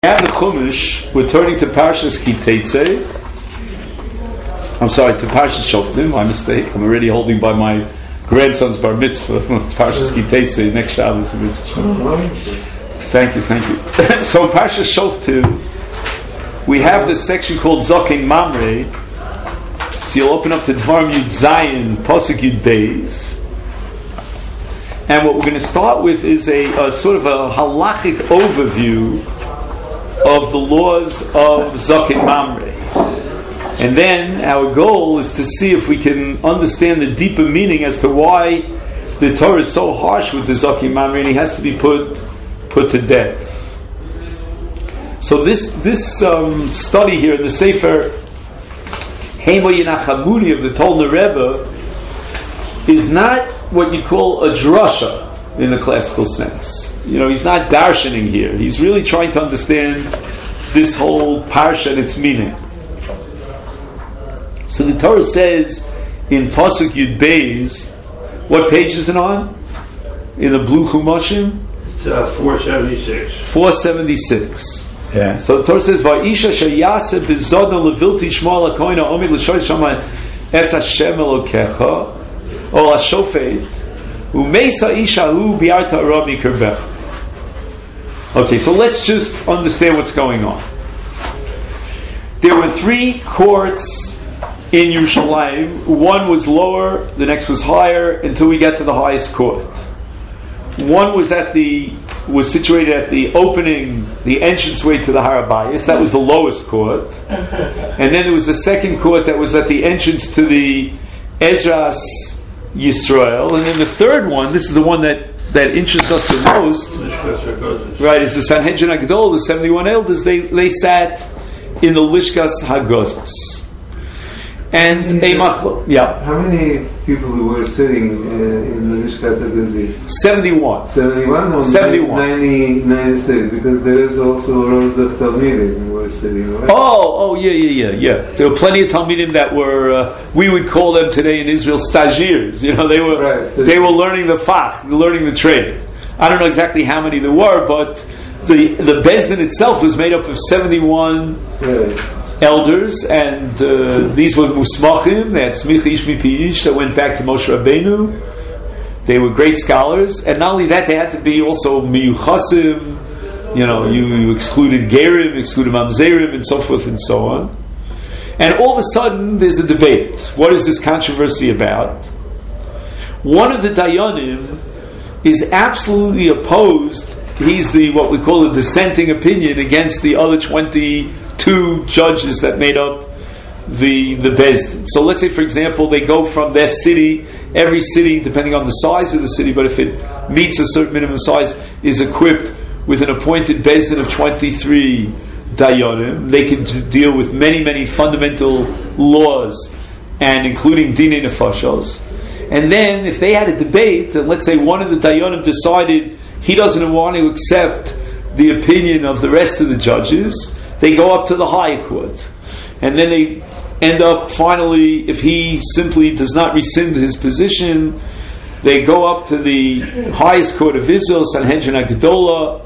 At the Chumash, we're turning to Parshas Ki Teitzei. I'm sorry, to Parshas Shoftim. My mistake. I'm already holding by my grandson's bar mitzvah. Parshas Ki Teitzei. Next Shabbos is mitzvah. Thank you. So Parshas Shoftim, we have this section called Zokein Mamre. So you'll open up to Dvarim Yud Zayin, Pasuk Yud Beis. And what we're going to start with is a sort of a halachic overview of the laws of Zokein Mamre. And then our goal is to see if we can understand the deeper meaning as to why the Torah is so harsh with the Zokein Mamre and he has to be put to death. So this study here in the Sefer Hema Yenachamuni of the Tolner Rebbe is not what you call a drasha in the classical sense. You know, he's not darshaning here. He's really trying to understand this whole parsha and its meaning. So the Torah says in Pasuk Yud Beis, what page is it on? In the blue Chumashim? It's 476. 476. Yeah. So the Torah says, "Va'isha sheyase bizodon levilti shma lakoina omi l'shoyt shama es Hashem Elokecha o hashofet umeisa isha hu bi'arta ara mikerbecha." Okay, so let's just understand what's going on. There were three courts in Yerushalayim. One was lower, the next was higher, until we get to the highest court. One was situated at the opening, the entranceway to the Har HaBayis. That was the lowest court. And then there was the second court that was at the entrance to the Ezras Yisrael. And then the third one, this is the one that interests us the most, right, is the Sanhedrin HaGadol, the 71 elders. They sat in the Lishkas HaGozos. And How many people were sitting in the Lishkat HaGozos? 71. 71 or 71. 96, because there is also rows of Talmidim who were sitting, right? Oh, yeah. There were plenty of Talmidim that were, we would call them today in Israel stagirs. You know, they were learning the fach, learning the trade. I don't know exactly how many there were, but the Bezdin itself was made up of 71 elders, and these were musmachim. They had smich ish mipi ish that went back to Moshe Rabbeinu. They were great scholars, and not only that, they had to be also miyuchasim. You know, you excluded gerim, excluded mamzerim, and so forth and so on. And all of a sudden, there's a debate. What is this controversy about? One of the dayanim is absolutely opposed. He's what we call a dissenting opinion against the other 22 judges that made up the Bezdin. So let's say, for example, they go from their city. Every city, depending on the size of the city, but if it meets a certain minimum size, is equipped with an appointed Bezdin of 23 dayanim. They can deal with many, many fundamental laws, and including dinei nefashos. And then, if they had a debate, and let's say one of the dayanim decided he doesn't want to accept the opinion of the rest of the judges, they go up to the higher court. And then they end up finally, if he simply does not rescind his position, they go up to the highest court of Israel, Sanhedrin HaGedolah,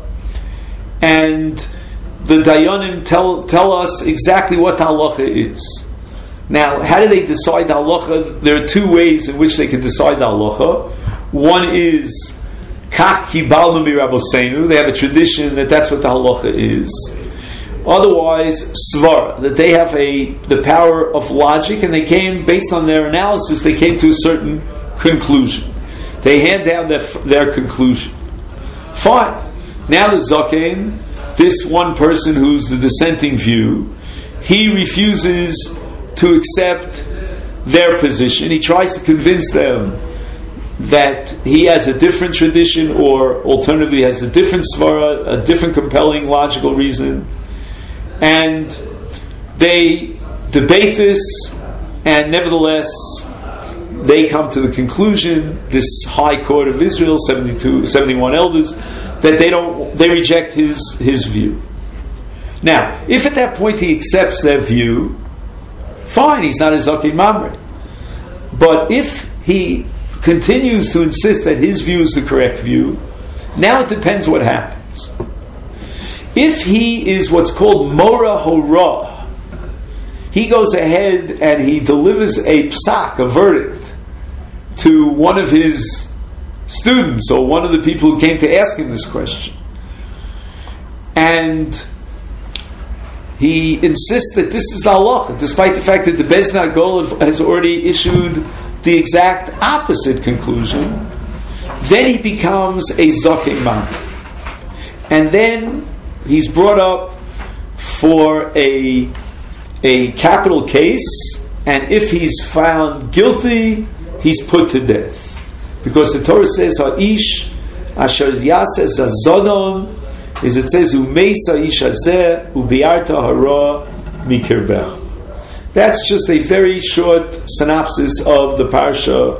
and the dayanim tell us exactly what the halacha is. Now, how do they decide the halacha? There are two ways in which they can decide the halacha. One is Kach kibalnu mirabosenu. They have a tradition that's what the halacha is. Otherwise, svara, that they have the power of logic, and they came, based on their analysis, they came to a certain conclusion. They hand down their conclusion. Fine. Now the Zokein, this one person who's the dissenting view, he refuses to accept their position. He tries to convince them that he has a different tradition, or alternatively has a different svara, a different compelling logical reason. And they debate this, and nevertheless they come to the conclusion, this high court of Israel, 71 elders, that they reject his view. Now, if at that point he accepts their view, fine, he's not a Zokein Mamre. But if he continues to insist that his view is the correct view, now it depends what happens. If he is what's called Mora Hora, he goes ahead and he delivers a psak, a verdict, to one of his students or one of the people who came to ask him this question. And he insists that this is the halacha, despite the fact that the Beis Din HaGadol has already issued the exact opposite conclusion. Then he becomes a Zakei Man. And then he's brought up for a capital case, and if he's found guilty, he's put to death. Because the Torah says, Ha'ish asher yases azodon, is it says, Umeisa ish hazeh ubiarta hara mikirbech. That's just a very short synopsis of the parsha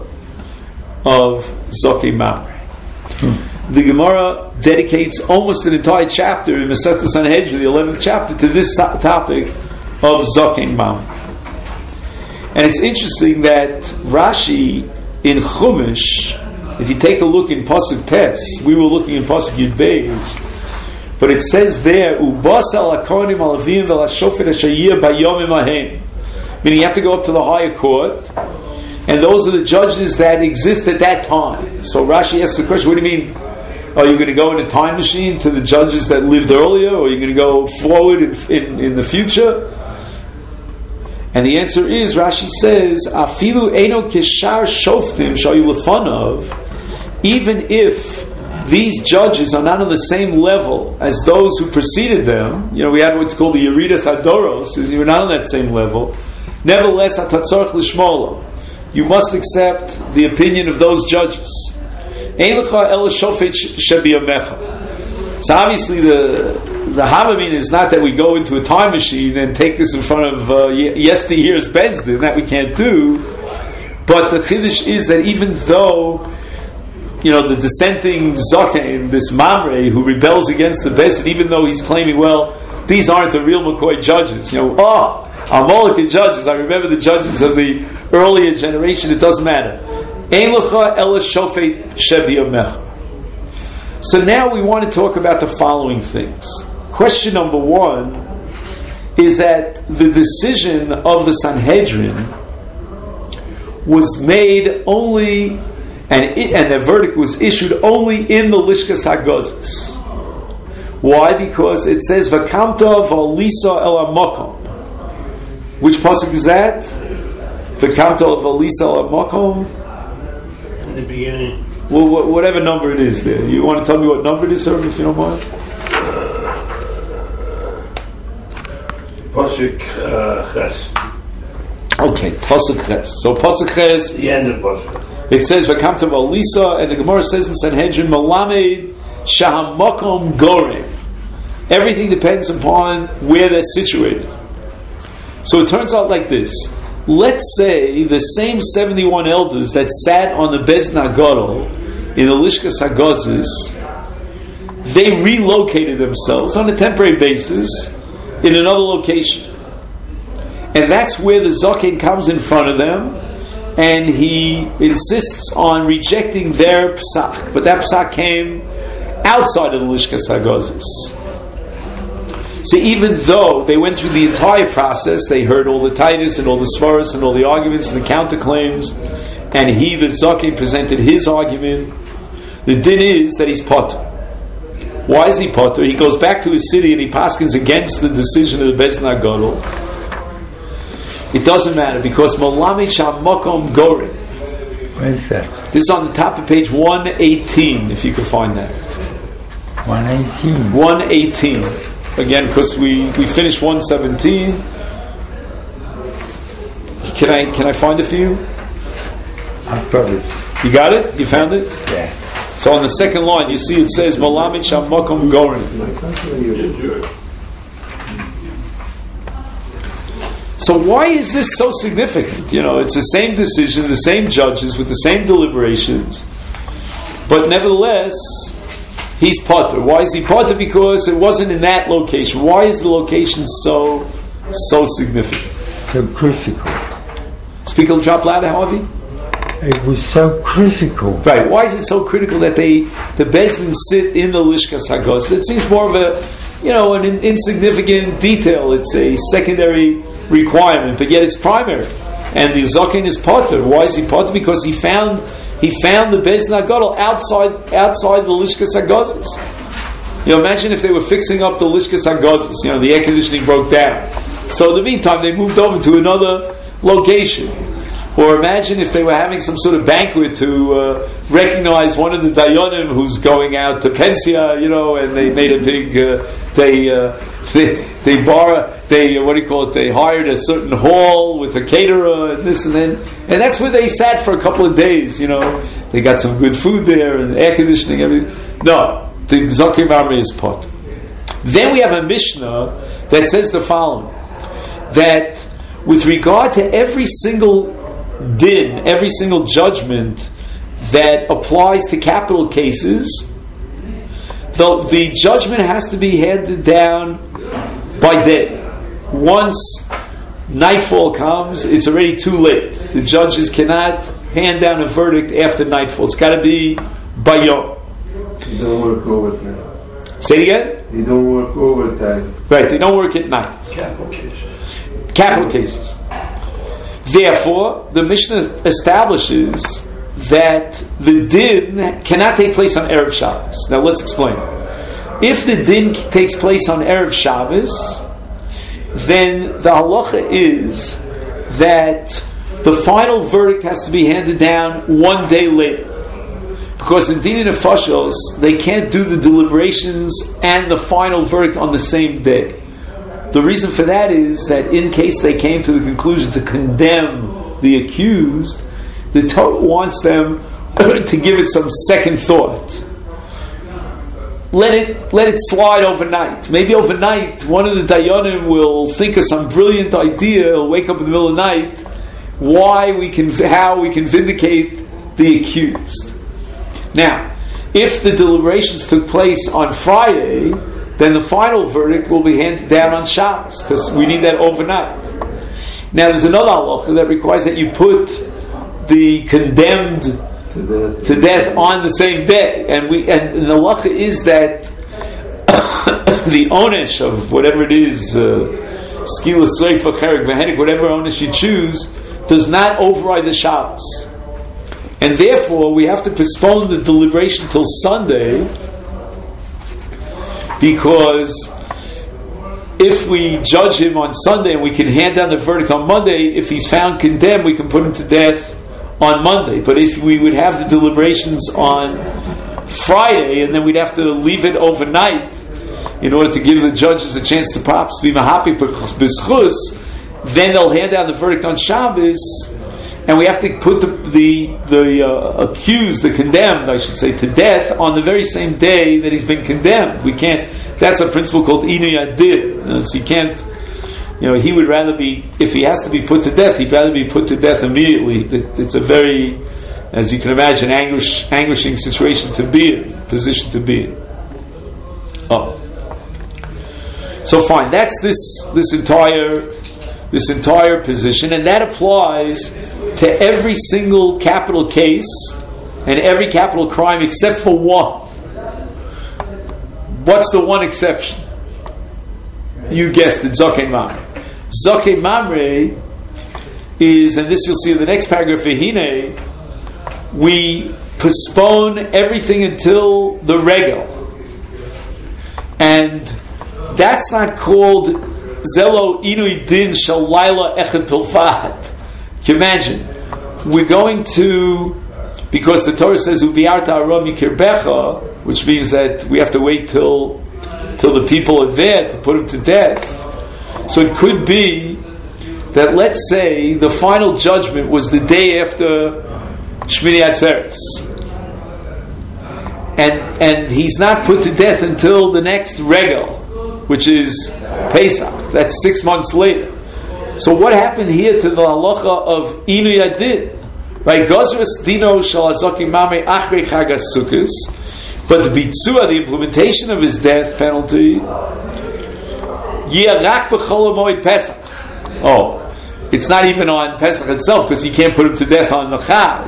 of Zakei Mamre. The Gemara dedicates almost an entire chapter in Masechta Sanhedrin, the 11th chapter, to this topic of Zakei Mamre. And it's interesting that Rashi in Chumash, if you take a look in Pasuk Tes, we were looking in Pasuk Yud Beis, but it says there, Ubas al Akonim al Avim vel Hashofet Ashayir Bayomim Ahem. Meaning you have to go up to the higher court, and those are the judges that exist at that time. So Rashi asks the question, what do you mean? Are you going to go in a time machine to the judges that lived earlier, or are you going to go forward in the future? And the answer is, Rashi says, Afilu eno kishar shoftim shayu lefanav, even if these judges are not on the same level as those who preceded them, we had what's called the Yeridas Adoros, you were not on that same level, nevertheless, atatzorch lishmolo, you must accept the opinion of those judges. Ein lecha ela shofet shebiyamecha. So obviously the Havamina is not that we go into a time machine and take this in front of yesteryear's Beis Din, that we can't do, but the Chiddush is that even though the dissenting Zaken, this Mamre who rebels against the Beis Din, even though he's claiming, well, these aren't the real McCoy judges, Amalekite judges, I remember the judges of the earlier generation, it doesn't matter. Ein lecha ela shofet shebiyamecha. So now we want to talk about the following things. Question number one is that the decision of the Sanhedrin was made only, and the verdict was issued only in the Lishkas HaGozis. Why? Because it says V'kamta v'alisa el hamakom. Which pasuk is that? V'kamta v'alisa el hamakom. In the beginning. Well, whatever number it is there. You want to tell me what number it is, sir, if you don't mind? Pasuk Ches. Okay, Pasuk Ches. So Pasuk Ches, The end of Pasuk. it says V'kamta v'alisa, and the Gemara says in Sanhedrin, Malamed Shahamakom Gorem. Everything depends upon where they're situated. So it turns out like this. Let's say the same 71 elders that sat on the Beis Din HaGadol in the Lishkas HaGozis, they relocated themselves on a temporary basis in another location. And that's where the Zaken comes in front of them, and he insists on rejecting their psak. But that psak came outside of the Lishkas HaGozis. So even though they went through the entire process, they heard all the Titus and all the Svaros and all the arguments and the counterclaims, and he, the Zaken, presented his argument, the din is that he's potter. Why is he potter? He goes back to his city and he paskins against the decision of the Beis Din HaGadol. It doesn't matter, because Malamed Shamakom Gorim. Where is that? This is on the top of page 118, if you can find that. 118. 118. Again, because we finished 117. Can I find it for you? I've got it. You got it? You found it? Yeah. So on the second line, you see it says Malamed Shamakom Gorim. So why is this so significant? It's the same decision, the same judges with the same deliberations, but nevertheless, he's potter. Why is he potter? Because it wasn't in that location. Why is the location so significant? So critical. Speak a little drop louder, Harvey. It was so critical. Right. Why is it so critical that the Beis Din sit in the Lishkas HaGozis? It seems more of an insignificant detail. It's a secondary requirement, but yet it's primary. And the Zaken is potter. Why is he potter? Because he found the Beis Din HaGadol outside the Lishkas HaGazos. Imagine if they were fixing up the Lishkas HaGazos. The air conditioning broke down. So in the meantime, they moved over to another location. Or imagine if they were having some sort of banquet to recognize one of the Dayanim who's going out to Pensia, and they made a big, they hired a certain hall with a caterer and this and that. And that's where they sat for a couple of days, They got some good food there and air conditioning, everything. No, the Zaken Mamre is pot. Then we have a Mishnah that says the following, that with regard to every single din, every single judgment that applies to capital cases, the judgment has to be handed down by day. Once nightfall comes, it's already too late. The judges cannot hand down a verdict after nightfall. It's got to be by yom. You don't work overtime. Say it again? You don't work overtime. Right, they don't work at night. Capital cases. Therefore, the Mishnah establishes that the din cannot take place on Erev Shabbos. Now let's explain. If the din takes place on Erev Shabbos, then the halacha is that the final verdict has to be handed down one day later. Because in Dinei Nefashos, they can't do the deliberations and the final verdict on the same day. The reason for that is that in case they came to the conclusion to condemn the accused, the Torah wants them to give it some second thought. Let it slide overnight. Maybe overnight, one of the Dayanim will think of some brilliant idea. He'll wake up in the middle of the night. How we can vindicate the accused. Now, if the deliberations took place on Friday, then the final verdict will be handed down on Shabbos, because we need that overnight. Now, there's another halacha that requires that you put the condemned to death on the same day, and the halacha is that the onesh of whatever it is, skila sreifa cherek v'henik, whatever onesh you choose, does not override the Shabbos, and therefore we have to postpone the deliberation till Sunday, because if we judge him on Sunday and we can hand down the verdict on Monday, if he's found condemned, we can put him to death on Monday. But if we would have the deliberations on Friday, and then we'd have to leave it overnight in order to give the judges a chance to perhaps be mahapi b'schus, then they'll hand down the verdict on Shabbos, and we have to put the accused, the condemned, I should say, to death on the very same day that he's been condemned. We can't. That's a principle called inu yadid. So you can't. He would rather be, if he has to be put to death, he'd rather be put to death immediately. It's a very, as you can imagine, anguishing situation to be in, position to be in. Oh, so fine. That's this entire position, and that applies to every single capital case and every capital crime except for one. What's the one exception? You guessed it, Zaken Mamre. Zaken Mamre is, and this you'll see in the next paragraph, V'hinei, we postpone everything until the regel. And that's not called Zelo Inui Din Shalayla Echad Pilfat. Can you imagine? We're going to, because the Torah says Ubiarta Aram Yikirbecha, which means that we have to wait till the people are there to put him to death. So it could be that, let's say, the final judgment was the day after Shmini Atzeres, and he's not put to death until the next regel, which is Pesach. That's 6 months later. So what happened here to the halacha of Inu Yadid? Right? Gozras Dino Shal Zaken Mamre Achrei Chag HaSukkos, but the bitzua, the implementation of his death penalty, Yirak V'chol Moed Pesach. Oh, it's not even on Pesach itself, because you can't put him to death on the Chag.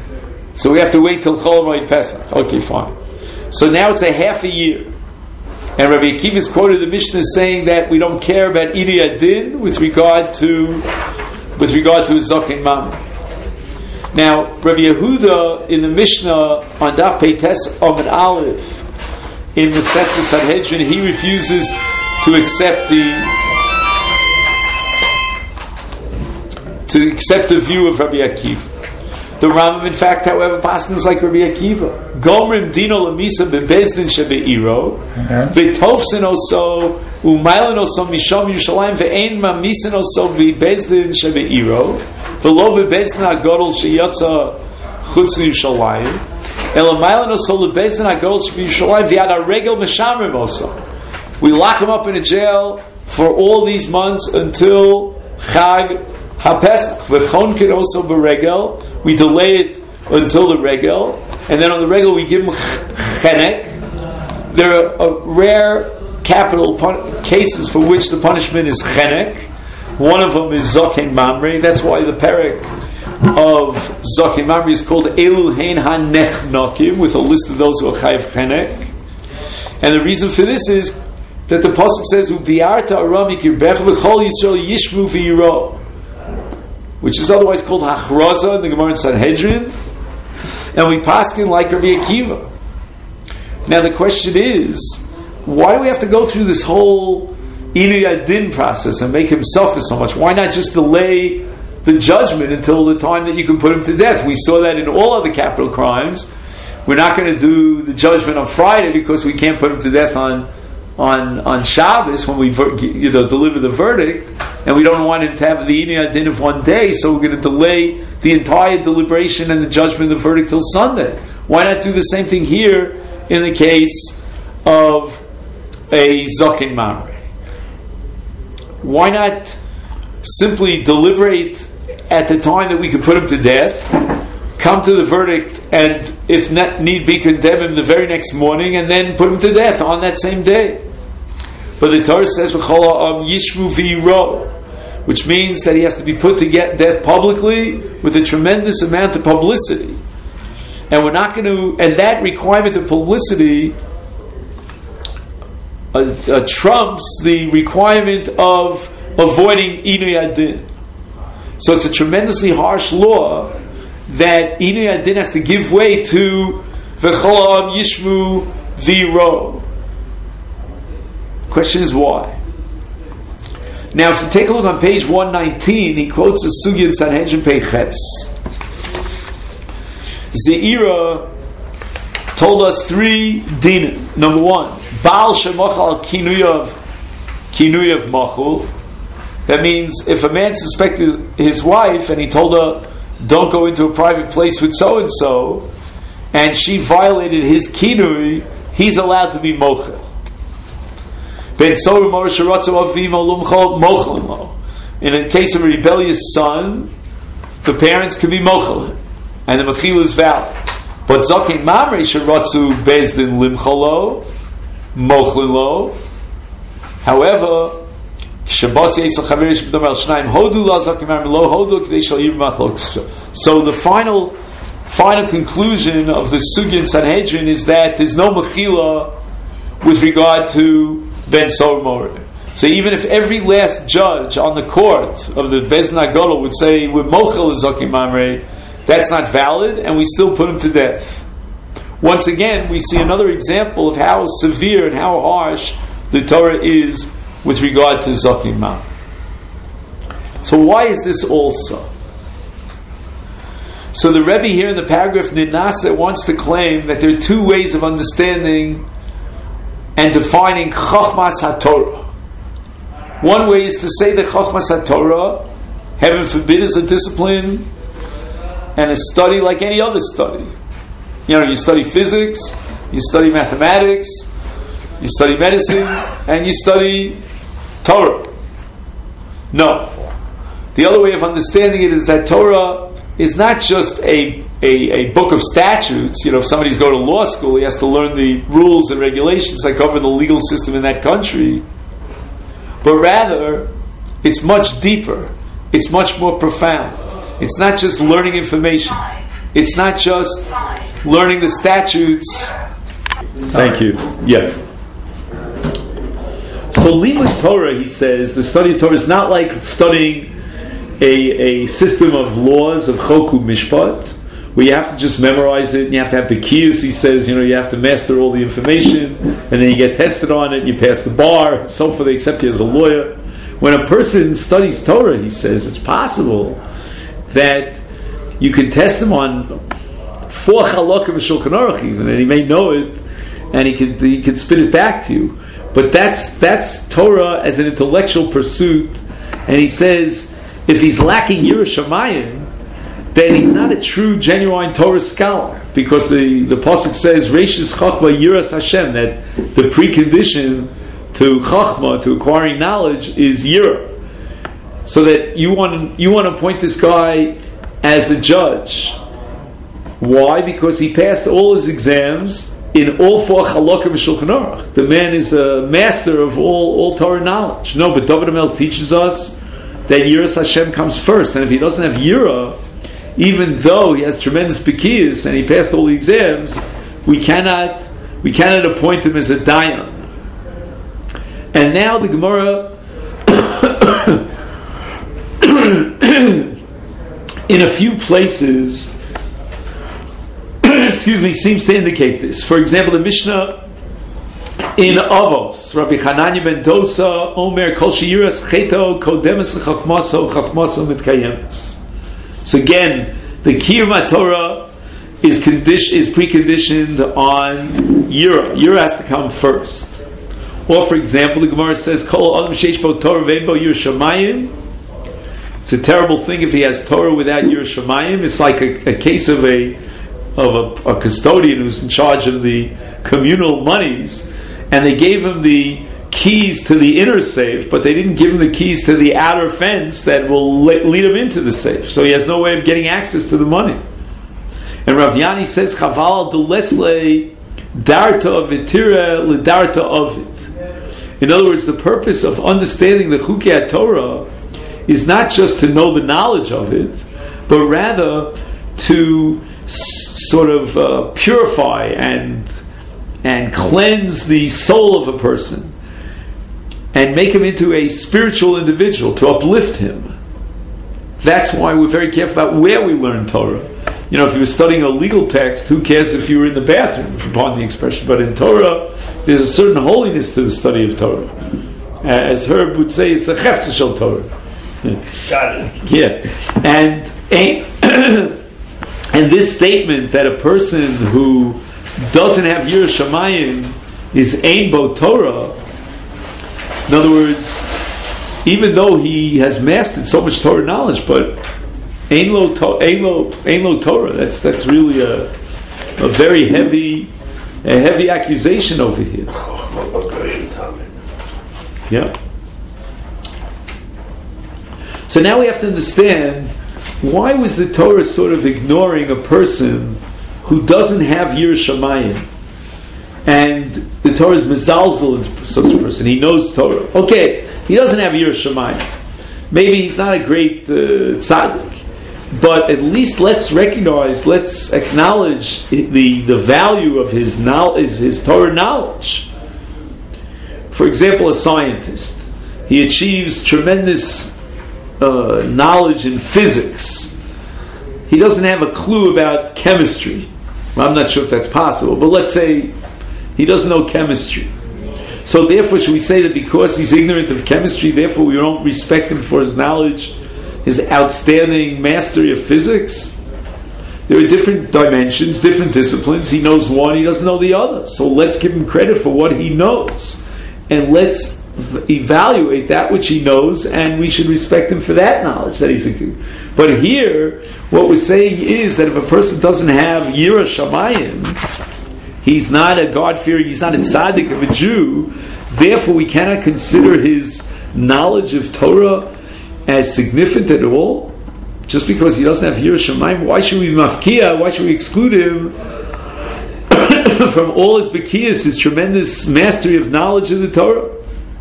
So we have to wait till Chol Moed Pesach. Okay, fine. So now it's a half a year. And Rabbi Akiva is quoted the Mishnah saying that we don't care about Idi Adin with regard to a Zokin Mamre. Now, Rabbi Yehuda in the Mishnah on Daf Peites Amud Aleph in the Sefer Sanhedrin, he refuses to accept the view of Rabbi Akiva. The Rambam, in fact, however, paskins like Rabbi Akiva. Gomrim dino lamisa bebezdin shebeiro, v'tofsin oso u'mailin oso mishom Yerushalayim ve'ein mamisin oso bebezdin shebeiro, v'lo bebezdin hagodol sheyotza chutz Yerushalayim, ela mailin oso lebezdin hagodol sheyushalayim v'yad haregel meshamrim oso. We lock him up in a jail for all these months until Chag HaPesach. V'chonkin also beregel. We delay it until the regel, and then on the regel we give him chenek. There are rare capital cases for which the punishment is chenek. One of them is Zokin Mamre. That's why the parak of Zokin Mamre is called Elu Hein HaNechnokim, with a list of those who are chayiv chenek. And the reason for this is that the pasuk says Ubiarta Aramik Yirbech V'chol Yisrael Yishmu V'yiro, which is otherwise called Hachraza in the Gemara in Sanhedrin, and we paskin like Rabbi Akiva. Now the question is, why do we have to go through this whole Inui Adin process and make him suffer so much? Why not just delay the judgment until the time that you can put him to death? We saw that in all other capital crimes. We're not going to do the judgment on Friday because we can't put him to death on Shabbos when we deliver the verdict, and we don't want him to have the Inui Adin of one day, so we're going to delay the entire deliberation and the judgment of the verdict till Sunday. Why not do the same thing here in the case of a Zokin Mamre? Why not simply deliberate at the time that we can put him to death, come to the verdict, and if need be, condemn him the very next morning, and then put him to death on that same day? But the Torah says Yishmu V'yiro, which means that he has to be put to death publicly with a tremendous amount of publicity. And we're not going to, and that requirement of publicity trumps the requirement of avoiding Inui Adin. So it's a tremendously harsh law that Inui Adin has to give way to V'chol Yishmu V'yiro. Question is why? Now, if you take a look on page 119, he quotes a sugya in Sanhedrin Peiches. Zeira told us 3 dinim. Number 1, Baal shemochal kinuyav machul. That means if a man suspected his wife and he told her, "Don't go into a private place with so and so," and she violated his kinui, he's allowed to be mochel. In a case of a rebellious son, the parents can be mochel, and the mechil is valid. But Zokin Mamre sheratzu bezdin limchalo mochlilo. However, so the final conclusion of the sugya in Sanhedrin is that there's no mechila with regard to Ben Sor Moreh. So even if every last judge on the court of the Bezdin HaGadol would say we're mochel Zokin Mamre, that's not valid, and we still put him to death. Once again, we see another example of how severe and how harsh the Torah is with regard to Zokin Mamre. So why is this also? So the Rebbe here in the paragraph Ninasa wants to claim that there are 2 ways of understanding and defining Chochmas HaTorah. One way is to say that Chochmas HaTorah, heaven forbid, is a discipline and a study like any other study. You study physics, you study mathematics, you study medicine, and you study Torah. No. The other way of understanding it is that Torah is not just a book of statutes. If somebody's going to law school, he has to learn the rules and regulations that cover the legal system in that country. But rather, it's much deeper. It's much more profound. It's not just learning information. It's not just learning the statutes. Thank you. Yeah. So Limud Torah, he says, the study of Torah is not like studying a system of laws of Choku Mishpat, where you have to just memorize it, and you have to have the keys. He says, you have to master all the information, and then you get tested on it, and you pass the bar, and so forth. They accept you as a lawyer. When a person studies Torah, he says, it's possible that you can test him on 4 Chalakim of Shulchan Aruch even, and he may know it, and he can spit it back to you. But that's Torah as an intellectual pursuit. And he says, if he's lacking Yiras Shamayim, then he's not a true, genuine Torah scholar, because the pasuk says, Reishis Chachma Yiras Hashem, that the precondition to Chachma, to acquiring knowledge, is Yira. So that you want to appoint this guy as a judge. Why? Because he passed all his exams in all 4 Chalakim of Shulchan Aruch. The man is a master of all Torah knowledge. No, but David HaMelech teaches us that Yiras Hashem comes first, and if he doesn't have Yira, even though he has tremendous Bekiyas and he passed all the exams, we cannot appoint him as a Dayan. And now the Gemara in a few places seems to indicate this. For example, the Mishnah in Avos, Rabbi Hananya ben Dosa, Omer Kol Sheyiras Cheto Kodemes Chachmaso Chachmaso Mitkayemes. So again, the Kiyum Torah is preconditioned on Yira. Yira has to come first. Or, for example, the Gemara says, Kol Adam Sheish Bo Torah Ve'en Bo Yiras Shamayim. It's a terrible thing if he has Torah without Yiras Shamayim. It's like a case of a custodian who's in charge of the communal monies, and they gave him the keys to the inner safe, but they didn't give him the keys to the outer fence that will lead him into the safe. So he has no way of getting access to the money. And Rav Yani says, Chaval de Lesle Darta of Itira le Darta of it. In other words, the purpose of understanding the Chukei Torah is not just to know the knowledge of it, but rather to sort of purify and cleanse the soul of a person and make him into a spiritual individual, to uplift him. That's why we're very careful about where we learn Torah. If you were studying a legal text, who cares if you were in the bathroom, pardon the expression, but in Torah there's a certain holiness to the study of Torah. As Herb would say, it's a Hefzer Shel Torah. Got it. Yeah. And this statement that a person who doesn't have Yiras Shamayim is Ein Bo Torah, in other words, even though he has mastered so much Torah knowledge, but Ein Lo Torah, that's really a very heavy accusation over here. Yeah. So now we have to understand, why was the Torah sort of ignoring a person who doesn't have Yiras Shamayim? And the Torah is mezalzel in such a person. He knows Torah. Okay, he doesn't have Yiras Shamayim. Maybe he's not a great tzaddik, but at least let's acknowledge the value of his knowledge, his Torah knowledge. For example, a scientist, he achieves tremendous knowledge in physics. He doesn't have a clue about chemistry. Well, I'm not sure if that's possible, but let's say he doesn't know chemistry. So therefore, should we say that because he's ignorant of chemistry, therefore we don't respect him for his knowledge, his outstanding mastery of physics? There are different dimensions, different disciplines. He knows one, he doesn't know the other. So let's give him credit for what he knows, and let's evaluate that which he knows, and we should respect him for that knowledge that he's a good. But here, what we're saying is that if a person doesn't have Yiras Shamayim, he's not a God-fearing, he's not a tzaddik of a Jew, therefore we cannot consider his knowledge of Torah as significant at all. Just because he doesn't have Yiras Shamayim, why should we mafkiya, why should we exclude him from all his bekiyas, his tremendous mastery of knowledge of the Torah?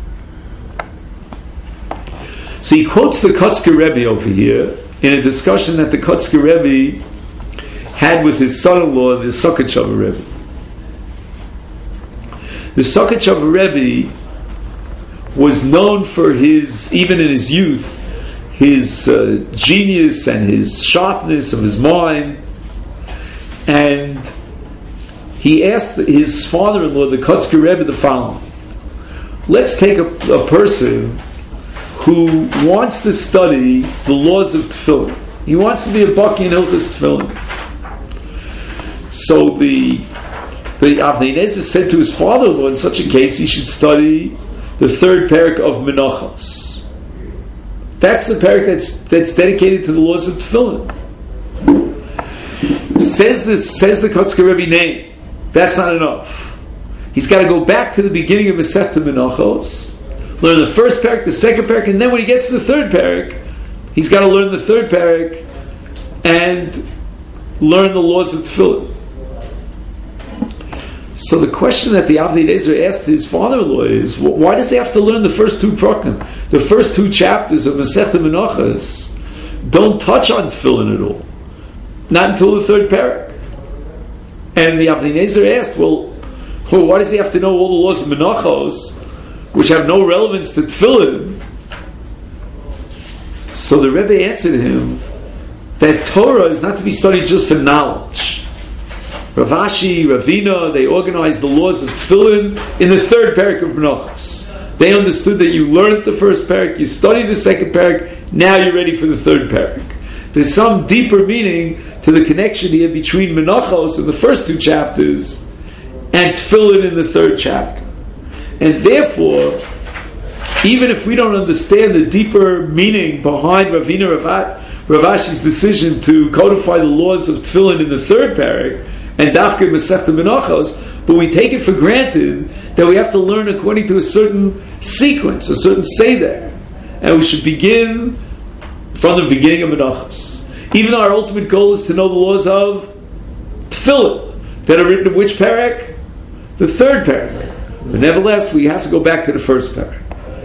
So he quotes the Kotzker Rebbe over here in a discussion that the Kotzker Rebbe had with his son-in-law, the Sokotchover Rebbe. The Sokotchover Rebbe was known for his, even in his youth, his genius and his sharpness of his mind. And he asked his father-in-law, the Kotzker Rebbe, the following: let's take a person who wants to study the laws of tefillin. He wants to be a baki in Hilchos Tefillin. So the Avnei Nezer said to his father-in-law, in such a case, he should study the third parak of Menachos. That's the parak that's dedicated to the laws of tefillin. Says the Kotzker Rebbe, nay, that's not enough. He's got to go back to the beginning of Masechta Menachos, learn the first parak, the second parak, and then when he gets to the third parak, he's got to learn the third parak and learn the laws of tefillin. So the question that the Avnei Nezer asked his father-in-law is, why does he have to learn the first two prakim? The first two chapters of Masechta Menachos don't touch on tefillin at all. Not until the third parak. And the Avnei Nezer asked, well, why does he have to know all the laws of Menachos, which have no relevance to tefillin? So the Rebbe answered him that Torah is not to be studied just for knowledge. Rav Ashi, Ravina, they organized the laws of tefillin in the third parak of Menachos. They understood that you learned the first parak, you studied the second parak, now you're ready for the third parak. There's some deeper meaning to the connection here between Menachos in the first two chapters and tefillin in the third chapter. And therefore, even if we don't understand the deeper meaning behind Ravina Rav Ashi's decision to codify the laws of tefillin in the third parak, and Dafka Masechta Menachos, but we take it for granted that we have to learn according to a certain sequence, a certain seder, and we should begin from the beginning of Menachos. Even though our ultimate goal is to know the laws of tefillin that are written in which parak? The third parak. But nevertheless, we have to go back to the first parak.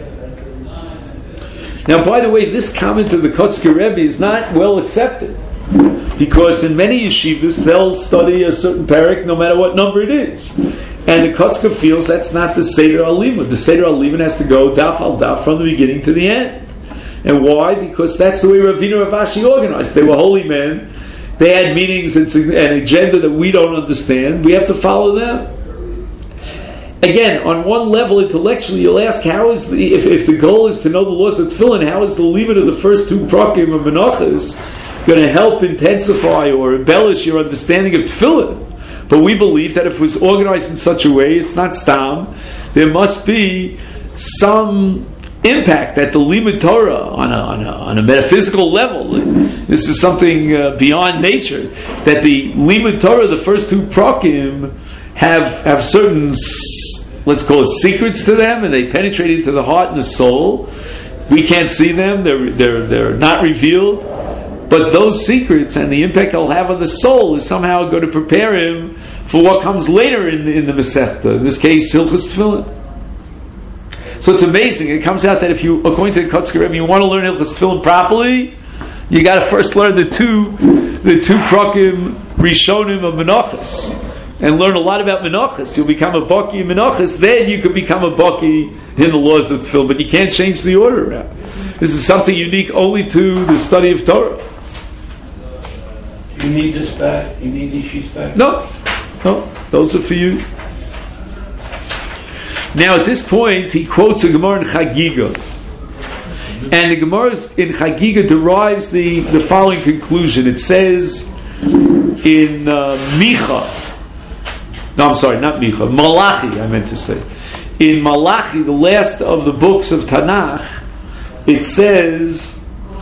Now, by the way, this comment of the Kotzker Rebbe is not well accepted, because in many yeshivas they'll study a certain parak no matter what number it is, and the Kotzker feels that's not the Seder Al-Limud. The Seder Al-Limud has to go daf al daf from the beginning to the end. And why? Because that's the way Ravina Rav Ashi organized. They were holy men. They had meanings and an agenda that we don't understand. We have to follow them. Again, on one level, intellectually, you'll ask, how is if the goal is to know the laws of tefillin, how is the limit of the first two prakim of Menachos going to help intensify or embellish your understanding of tefillin? But we believe that if it was organized in such a way, it's not stam, there must be some impact at the limud Torah on a metaphysical level. This is something beyond nature, that the limud Torah, the first two prakim, have certain, let's call it, secrets to them, and they penetrate into the heart and the soul. We can't see them; they're not revealed. But those secrets and the impact they'll have on the soul is somehow going to prepare him for what comes later in the Masechta. In this case, Hilchos Tefillin. So it's amazing. It comes out that if you, according to the Kotzker Rebbe, you want to learn Hilchos Tefillin properly, you got to first learn the two prakim rishonim of Menachos, and learn a lot about Menachos. You'll become a baki in Menachos, then you can become a baki in the laws of Tefillin. But you can't change the order around. This is something unique only to the study of Torah. You need this back? You need these sheets back? No, those are for you. Now at this point, he quotes a Gemara in Chagiga. And the Gemara in Chagiga derives the following conclusion. It says in Micha, no, I'm sorry, not Micha, Malachi, I meant to say. In Malachi, the last of the books of Tanakh, it says,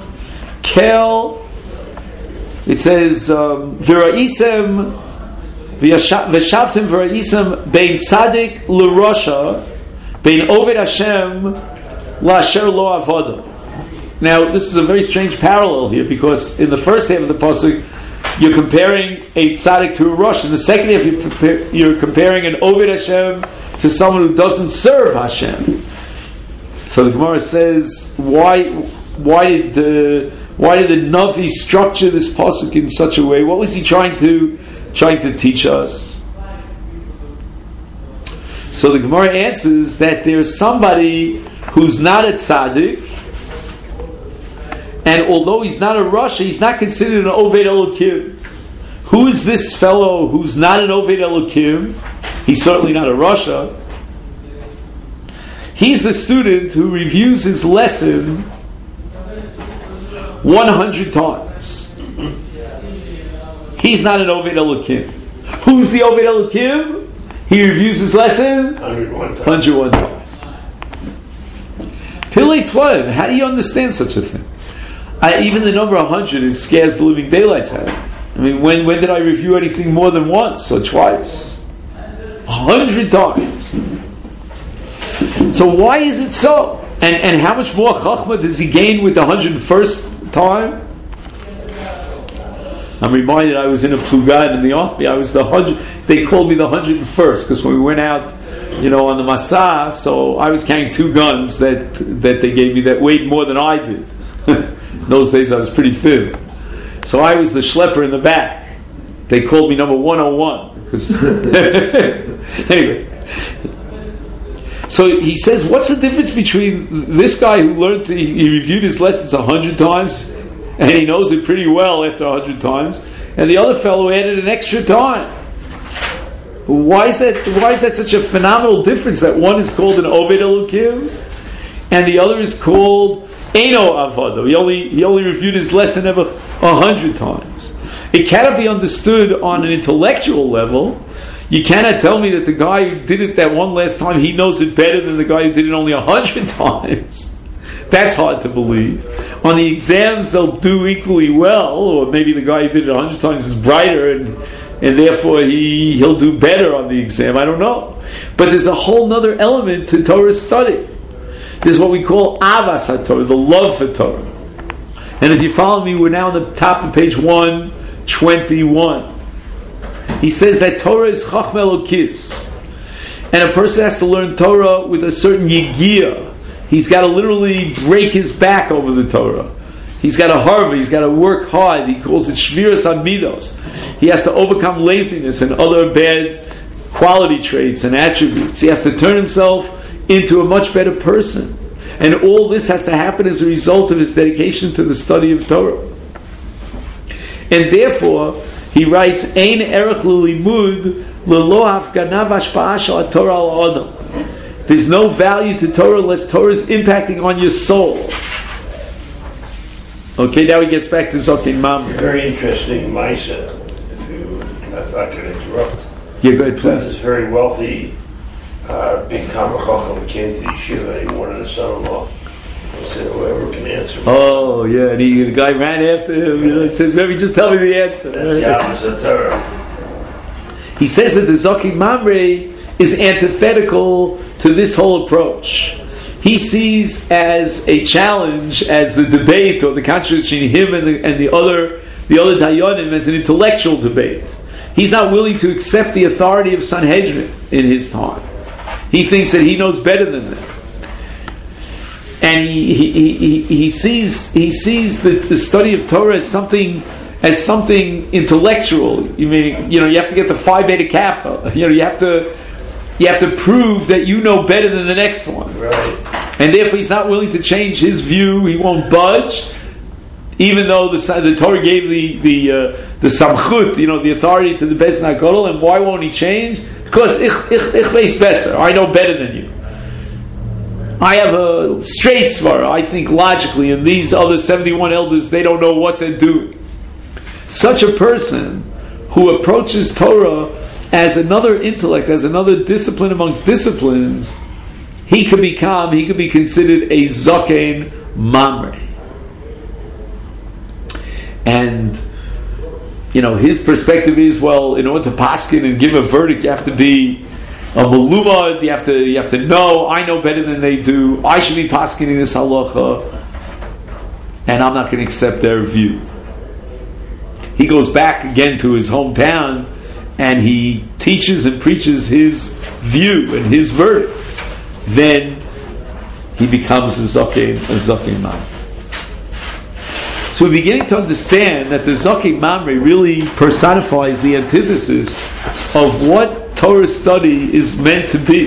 V'ra'isem v'shavtem v'ra'isem bein tzadik l'rosha bein oved Hashem la'asher lo avoda. Now, this is a very strange parallel here, because in the first half of the pasuk you're comparing a tzaddik to a rosh. In the second half you're comparing an oved Hashem to someone who doesn't serve Hashem. So the Gemara says, why did the Navi structure this pasuk in such a way? What was he trying to teach us? So the Gemara answers that there's somebody who's not a tzaddik, and although he's not a Rasha, he's not considered an Oved Elokim. Who is this fellow who's not an Oved Elokim? He's certainly not a Rasha. He's the student who reviews his lesson 100 times. He's not an Oved Elokim. Who's the Oved Elokim? He reviews his lesson 101 times. Pillei Ploim, how do you understand such a thing? Even the number 100, it scares the living daylights out of me. I mean, when did I review anything more than once or twice? 100 times. So why is it so? And how much more chachma does he gain with the 101st time? I'm reminded I was in a plugad in the army. I was the 100. They called me the 101st because when we went out, on the Masa, so I was carrying 2 guns that they gave me that weighed more than I did. In those days I was pretty thin. So I was the schlepper in the back. They called me number 101. Anyway. So he says, what's the difference between this guy who learned, he reviewed his lessons 100 times, and he knows it pretty well after 100 times, and the other fellow added an extra time? Why is that such a phenomenal difference that one is called an Oved Elokim and the other is called Eino Avado? He only reviewed his lesson ever 100 times. It cannot be understood on an intellectual level. You cannot tell me that the guy who did it that one last time, he knows it better than the guy who did it only 100 times. That's hard to believe. On the exams, they'll do equally well, or maybe the guy who did it 100 times is brighter, and therefore he'll do better on the exam. I don't know. But there's a whole other element to Torah study. There's what we call Avas HaTorah, the love for Torah. And if you follow me, we're now on the top of page 121. He says that Torah is Chachma Elokis. And a person has to learn Torah with a certain yigiyah. He's got to literally break his back over the Torah. He's got to harvest, he's got to work hard. He calls it Shviras Amidos. He has to overcome laziness and other bad quality traits and attributes. He has to turn himself into a much better person. And all this has to happen as a result of his dedication to the study of Torah. And therefore, he writes, Ein erech l'limud l'lo hafgana v'ashpa'a shel Torah al adam. There's no value to Torah unless Torah is impacting on your soul. Okay, now he gets back to Zokin Mamre. Very interesting mindset. If I could interrupt. Yeah, go ahead, please. This very wealthy, big Talmid Chacham came to the yeshiva. He wanted a son-in-law. He said, whoever can answer me. Oh, yeah, and the guy ran after him. He says, maybe just tell me the answer. That's Yavuz Torah. He says that the Zokin Mamre is antithetical to this whole approach. He sees as a challenge, as the debate or the controversy between him and the other Dayanim as an intellectual debate. He's not willing to accept the authority of Sanhedrin in his time. He thinks that he knows better than them. And he sees the study of Torah as something intellectual. You have to get the Phi Beta Kappa. You have to prove that you know better than the next one. Right. And therefore he's not willing to change his view. He won't budge, even though the Torah gave the samchut, the authority to the Beis Din HaGadol. And why won't he change? Because ich weiß besser. I know better than you. I have a straight svara, I think logically, and these other 71 elders, they don't know what they're doing. Such a person who approaches Torah as another intellect, as another discipline amongst disciplines, he could be considered a Zokein Mamre. And his perspective is, well, in order to paskin and give a verdict, you have to be a malumad, you have to know, I know better than they do, I should be paskening this halacha, and I'm not going to accept their view. He goes back again to his hometown and he teaches and preaches his view and his verdict. Then he becomes a Zokein Mamre. So we're beginning to understand that the Zokein Mamre really personifies the antithesis of what Torah study is meant to be.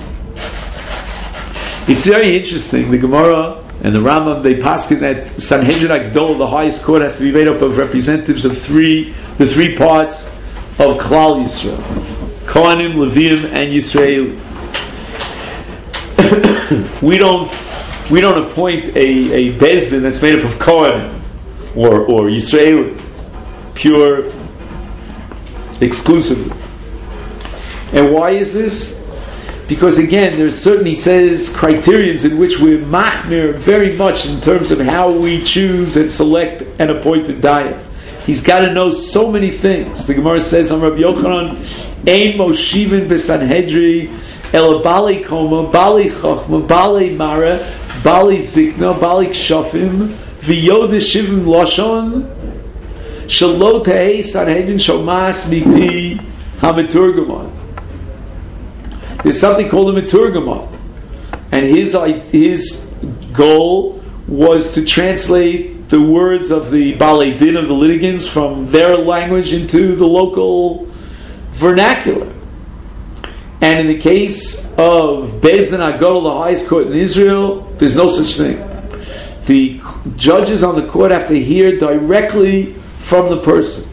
It's very interesting. The Gemara and the Rambam, they paskin that Sanhedrin Agdol, the highest court, has to be made up of representatives of the three parts of Klal Yisrael: Kohanim, Leviim, and Yisrael. we don't appoint a Beis Din that's made up of Kohanim or Yisrael, pure, exclusively. And why is this? Because again, there's certain, he says, criterions in which we're machmir very much in terms of how we choose and select an appointed dayan. He's got to know so many things. The Gemara says on Rabbi Yochanan, Ein moshivin b'sanhedri el bali koma, bali chochma, bali mara, bali zikna, bali kshafim, v'yode shivim lashon, shalo tehei sanhedrin shomas mipi hamiturgaman. There's something called a Meturgaman, and his goal was to translate the words of the Balei Din, of the litigants, from their language into the local vernacular. And in the case of Beis Din HaGadol, the highest court in Israel, there's no such thing. The judges on the court have to hear directly from the person.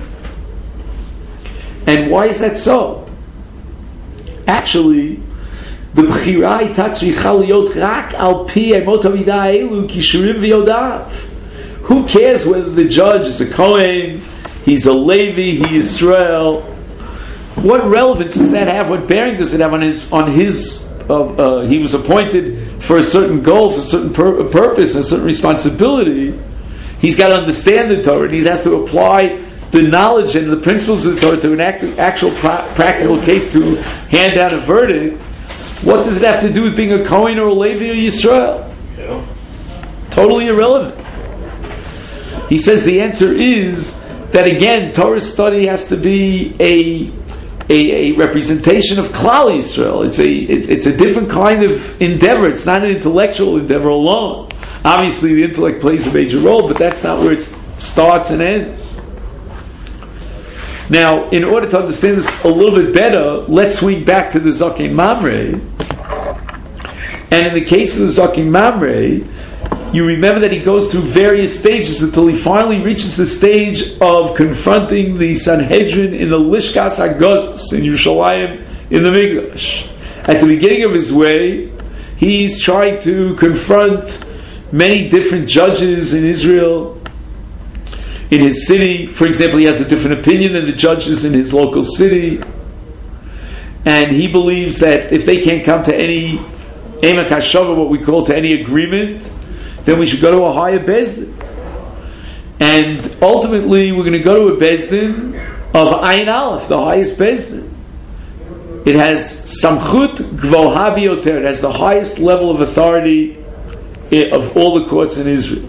And why is that so? Actually, the b'chira tzricha liot rak al pi emot hamidah elu kishurim v'yodav. Who cares whether the judge is a Kohen, he's a Levi, he is Israel? What relevance does that have? What bearing does it have on his? He was appointed for a certain goal, for a certain purpose, a certain responsibility. He's got to understand the Torah, and he has to apply the knowledge and the principles of the Torah to an actual practical case to hand down a verdict. What does it have to do with being a Kohen or a Levi or Yisrael? Yeah. Totally irrelevant. He says the answer is that again, Torah study has to be a representation of Klal Yisrael. It's a different kind of endeavor. It's not an intellectual endeavor alone. Obviously, the intellect plays a major role, but that's not where it starts and ends. Now, in order to understand this a little bit better, let's swing back to the Zaken Mamre. And in the case of the Zaken Mamre, you remember that he goes through various stages until he finally reaches the stage of confronting the Sanhedrin in the Lishkas HaGazos in Yerushalayim in the Mikdash. At the beginning of his way, he's trying to confront many different judges in Israel, in his city. For example, he has a different opinion than the judges in his local city, and he believes that if they can't come to any emek hashava, what we call to any agreement, then we should go to a higher Beis Din. And ultimately, we're going to go to a Beis Din of Ayin Aleph, the highest Beis Din. It has Samchut Gvoha Biyoter. It has the highest level of authority of all the courts in Israel.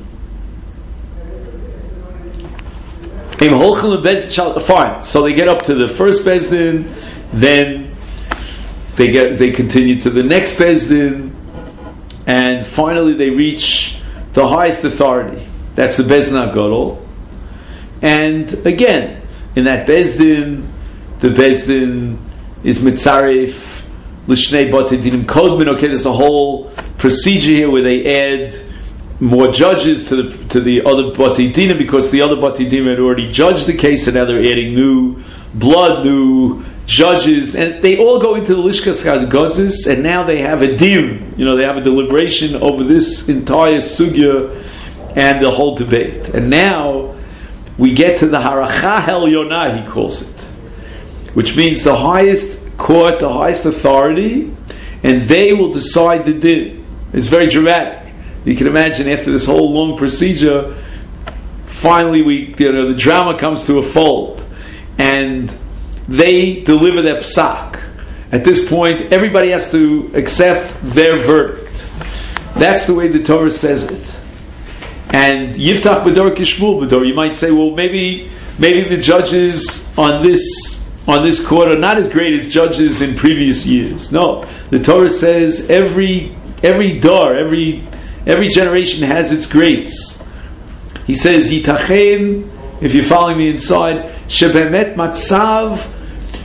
Fine. So they get up to the first Beis Din, then they continue to the next Beis Din, and finally they reach the highest authority. That's the Beis Din HaGadol. And again, in that Beis Din, the Beis Din is mitzaref l'shnei batei dinim kodmin. Okay, there's a whole procedure here where they add more judges to the other batei dinim, because the other batei dinim had already judged the case, and now they're adding new blood, new judges, and they all go into the Lishkas HaGazos, and now they have a dim. They have a deliberation over this entire sugya and the whole debate. And now we get to the Haracha Helyonah, he calls it, which means the highest court, the highest authority, and they will decide the din. It's very dramatic. You can imagine after this whole long procedure, finally the drama comes to a fold, and they deliver their psak. At this point, everybody has to accept their verdict. That's the way the Torah says it. And Yiftach B'dor Kishmul B'dor. You might say, well, maybe the judges on this court are not as great as judges in previous years. No, the Torah says every dor, every generation has its greats. He says, Yitachen, if you're following me inside, Shebemet Matzav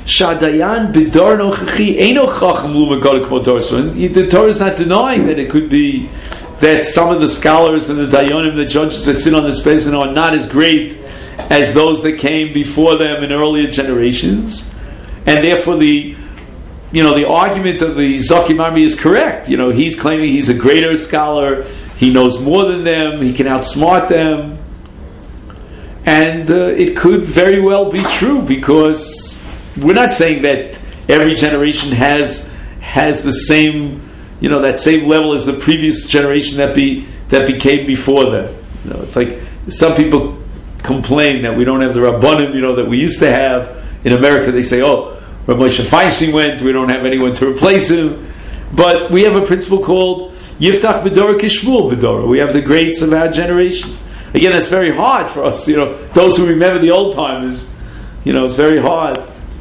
Shadayan bidar nochachi eino chacham lumagada kmo Torah. So the Torah is not denying that it could be that some of the scholars and the dayanim, the judges that sit on this basin, are not as great as those that came before them in earlier generations, and therefore the argument of the Zakim Army is correct. He's claiming he's a greater scholar, he knows more than them, he can outsmart them, and it could very well be true, because we're not saying that every generation has the same, that same level as the previous generation that became before them. It's like some people complain that we don't have the Rabbanim, that we used to have in America. They say, "Oh, Rabbi Moshe Feinstein went; we don't have anyone to replace him." But we have a principle called Yiftach B'Dorah Kishvul B'Dorah. We have the greats of our generation. Again, it's very hard for us. Those who remember the old timers. It's very hard.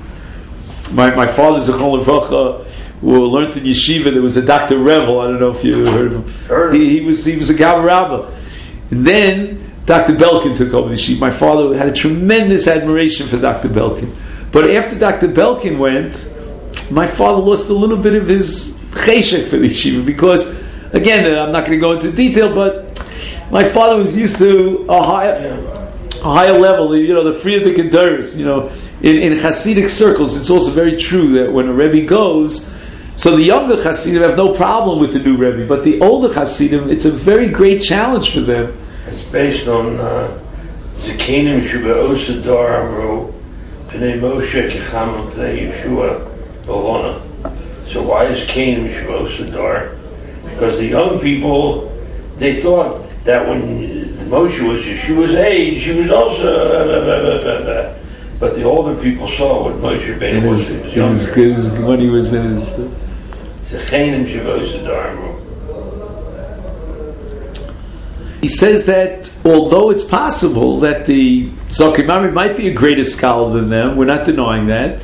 My father, Zechron Levracha, who learned in yeshiva. There was a Dr. Revel. I don't know if you heard of him. He was a Gav Rabbah, and then Dr. Belkin took over the yeshiva. My father had a tremendous admiration for Dr. Belkin. But after Dr. Belkin went, my father lost a little bit of his cheshek for the yeshiva, because, again, I'm not going to go into detail, but my father was used to a higher level, the Frierdiker Keduros. In Hasidic circles, it's also very true that when a Rebbe goes, so the younger Hasidim have no problem with the new Rebbe, but the older Hasidim, it's a very great challenge for them. It's based on Zakenim Shuba'osa Dar Amru Pnei Moshe Kechamim Pnei Yeshua Bolona. So why is Cain Shuba'osa Dar? Because the young people, they thought that when Moshe was Yeshua's age, he was also but the older people saw what Moshe Rabbeinu was younger. When he was in his Zakenim Shuba'osa Dar Amru. He says that although it's possible that the Zakim Army might be a greater scholar than them, we're not denying that,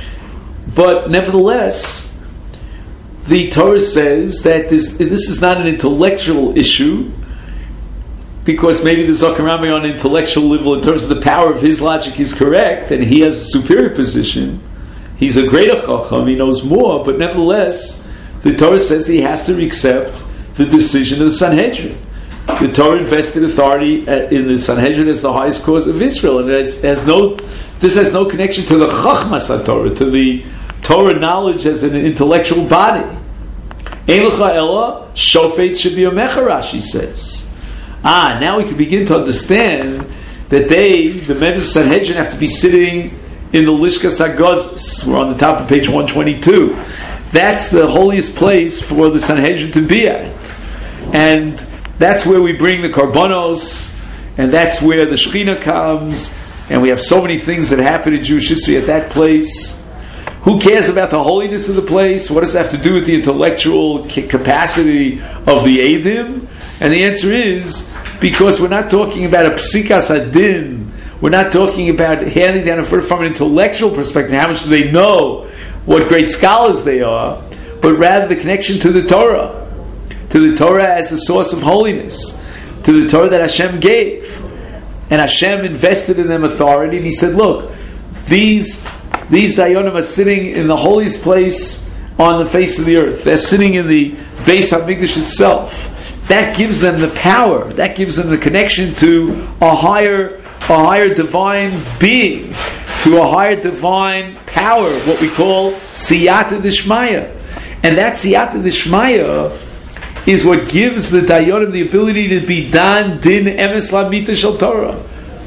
but nevertheless, the Torah says that this is not an intellectual issue, because maybe the Zakim Army on an intellectual level, in terms of the power of his logic, is correct, and he has a superior position. He's a greater Chacham, he knows more, but nevertheless, the Torah says he has to accept the decision of the Sanhedrin. The Torah invested authority in the Sanhedrin as the highest cause of Israel, and this has no connection to the Chachmas HaTorah, to the Torah knowledge as an intellectual body. Ein lecha ela shofet shebiyomecha, Rashi says. Now we can begin to understand that the members of Sanhedrin, have to be sitting in the Lishkas HaGozos. We're on the top of page 122. That's the holiest place for the Sanhedrin to be at, and that's where we bring the Karbonos, and that's where the Shekhinah comes, and we have so many things that happen in Jewish history at that place. Who cares about the holiness of the place? What does that have to do with the intellectual capacity of the Eidim? And the answer is, because we're not talking about a Psikas Adin, we're not talking about handing down from an intellectual perspective, how much do they know, what great scholars they are, but rather the connection to the Torah. To the Torah as a source of holiness, to the Torah that Hashem gave, and Hashem invested in them authority. And He said, "Look, these Dayanim are sitting in the holiest place on the face of the earth. They're sitting in the Beis HaMikdash itself. That gives them the power. That gives them the connection to a higher divine being, to a higher divine power, what we call Siyata D'Shmaya, and that Siyata D'Shmaya is what gives the Dayanim the ability to be Dan Din Emes Lamita Shel Torah.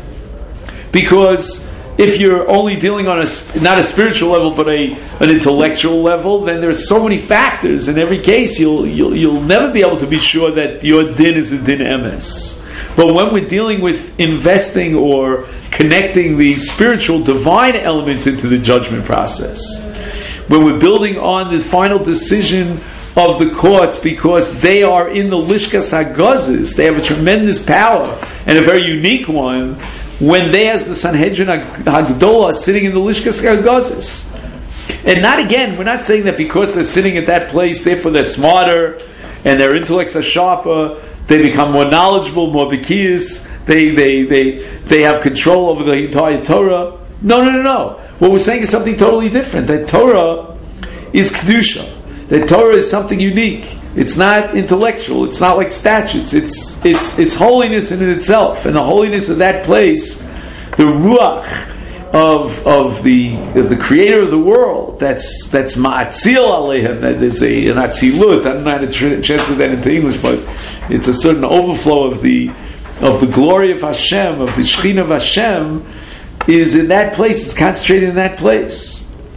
Because if you're only dealing on not a spiritual level but an intellectual level, then there's so many factors. In every case, you'll never be able to be sure that your din is a din emes. But when we're dealing with investing or connecting the spiritual divine elements into the judgment process, when we're building on the final decision of the courts, because they are in the Lishkas HaGozos, they have a tremendous power and a very unique one, when they, as the Sanhedrin HaGdolah, are sitting in the Lishkas HaGozos. And not again, we're not saying that because they're sitting at that place, therefore they're smarter and their intellects are sharper, they become more knowledgeable, more bekias, they have control over the entire Torah. No. What we're saying is something totally different. That Torah is Kedusha. That Torah is something unique. It's not intellectual. It's not like statutes. It's holiness in itself. And the holiness of that place, the Ruach of the creator of the world, that's Ma'atzil Aleichem, that is an Atzilut. I don't know how to translate that into English, but it's a certain overflow of the glory of Hashem, of the Shekhinah of Hashem, is in that place. It's concentrated in that place.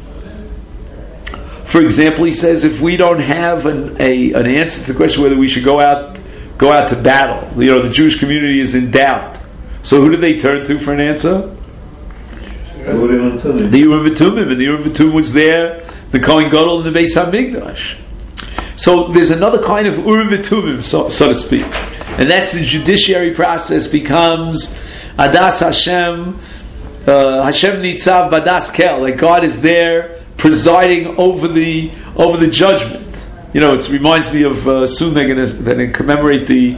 For example, he says, if we don't have an answer to the question whether we should go out to battle, the Jewish community is in doubt. So who do they turn to for an answer? The Urim V'Tumim, and the Urim V'Tumim was there, the Kohen Gadol and the Beis HaMikdash. So there's another kind of Urim V'Tumim, so to speak, and that's the judiciary process becomes Adas Hashem, Hashem Nitzav Badas Kel, that God is there presiding over the judgment. It reminds me of soon they're going to commemorate the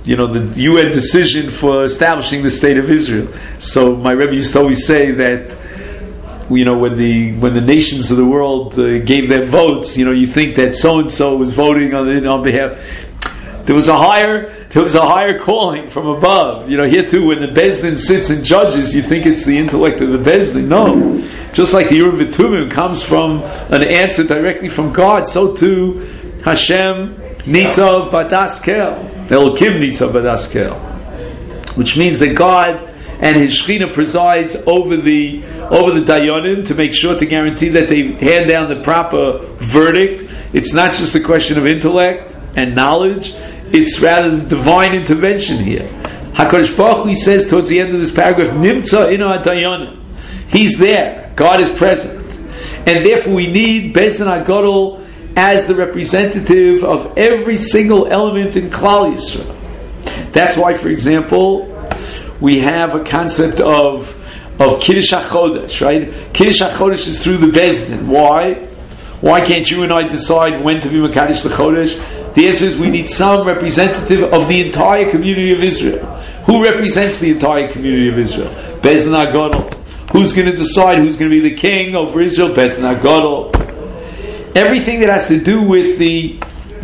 UN decision for establishing the state of Israel. So my Rebbe used to always say that when the nations of the world gave their votes, you think that so and so was voting on behalf. There was a higher calling from above. Here too, when the Bezdin sits and judges, you think it's the intellect of the Bezdin. No. Just like the Urim V'Tumim comes from an answer directly from God, so too Hashem Nitzav Badas Kel. Elokim Nitzav Badas Kel. Which means that God and His Shekhinah presides over the Dayanim to make sure, to guarantee that they hand down the proper verdict. It's not just a question of intellect and knowledge, it's rather the divine intervention here. HaKadosh Baruch Hu, he says towards the end of this paragraph, Nimtza ino hadayanim. He's there. God is present. And therefore we need Beis Din HaGadol as the representative of every single element in Klal Yisrael. That's why, for example, we have a concept of Kiddush HaChodesh, right? Kiddush HaChodesh is through the Beis Din. Why? Why can't you and I decide when to be Mekadosh the Chodesh? The answer is we need some representative of the entire community of Israel. Who represents the entire community of Israel? Beis Din HaGadol. Who's going to decide who's going to be the king over Israel? Beis Din HaGadol. Everything that has to do with the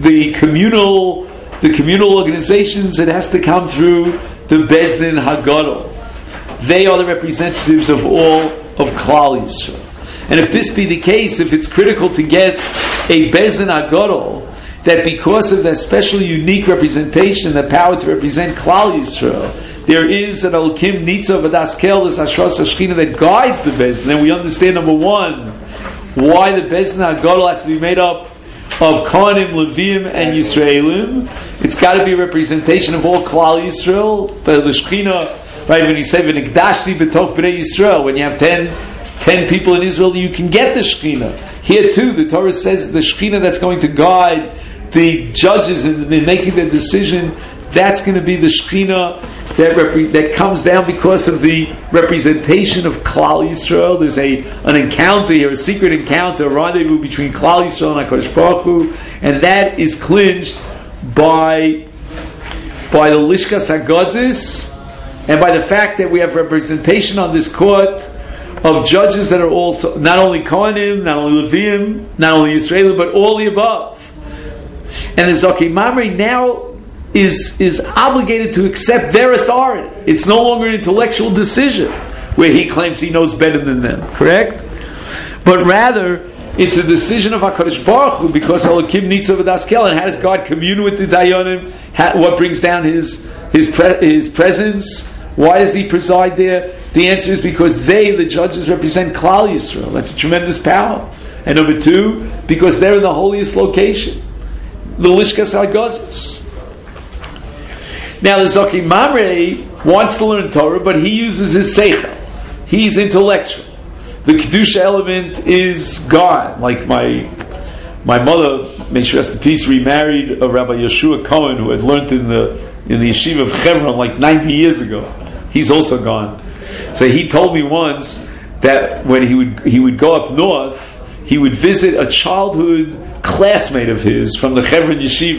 communal organizations, it has to come through the Beis Din HaGadol. They are the representatives of all of Klal Yisrael. And if this be the case, if it's critical to get a Beis Din HaGadol, that because of their special unique representation, the power to represent Klal Yisrael, there is an Elokim Nitzav Badas Kel, this Hashras HaShekhinah that guides the Beis Din. Then we understand, number one, why the Beis Din HaGadol has to be made up of Kohanim, Leviim, and Yisraelim. It's got to be a representation of all Klal Yisrael. The Shekhinah, right, when you say V'nikdashti b'toch b'nei Yisrael, when you have 10 people in Israel, you can get the Shekhinah. Here too, the Torah says the Shekhinah that's going to guide the judges in making their decision, that's going to be the Shekhinah that comes down because of the representation of Klal Yisrael. There's an encounter here, a secret encounter, a rendezvous between Klal Yisrael and HaKadosh Baruch Hu, and that is clinched by the Lishkas HaGazis, and by the fact that we have representation on this court of judges that are also not only Kohanim, not only Leviim, not only Yisraelim, but all the above. And the Zakei Mamre now is obligated to accept their authority. It's no longer an intellectual decision where he claims he knows better than them, correct? But rather, it's a decision of HaKadosh Baruch Hu, because Elokim Nitzav Badas Kel, and how does God commune with the Dayanim? What brings down his presence? Why does he preside there? The answer is because they, the judges, represent Klal Yisrael. That's a tremendous power. And number two, because they're in the holiest location, the Lishkas HaGazis. Now the Zakei Mamre wants to learn Torah, but he uses his seichel. He's intellectual. The Kedusha element is gone. Like my mother, may she rest in peace, remarried a Rabbi Yeshua Cohen who had learned in the yeshiva of Hebron like 90 years ago. He's also gone. So he told me once that when he would go up north, he would visit a childhood classmate of his from the Hebron yeshiva.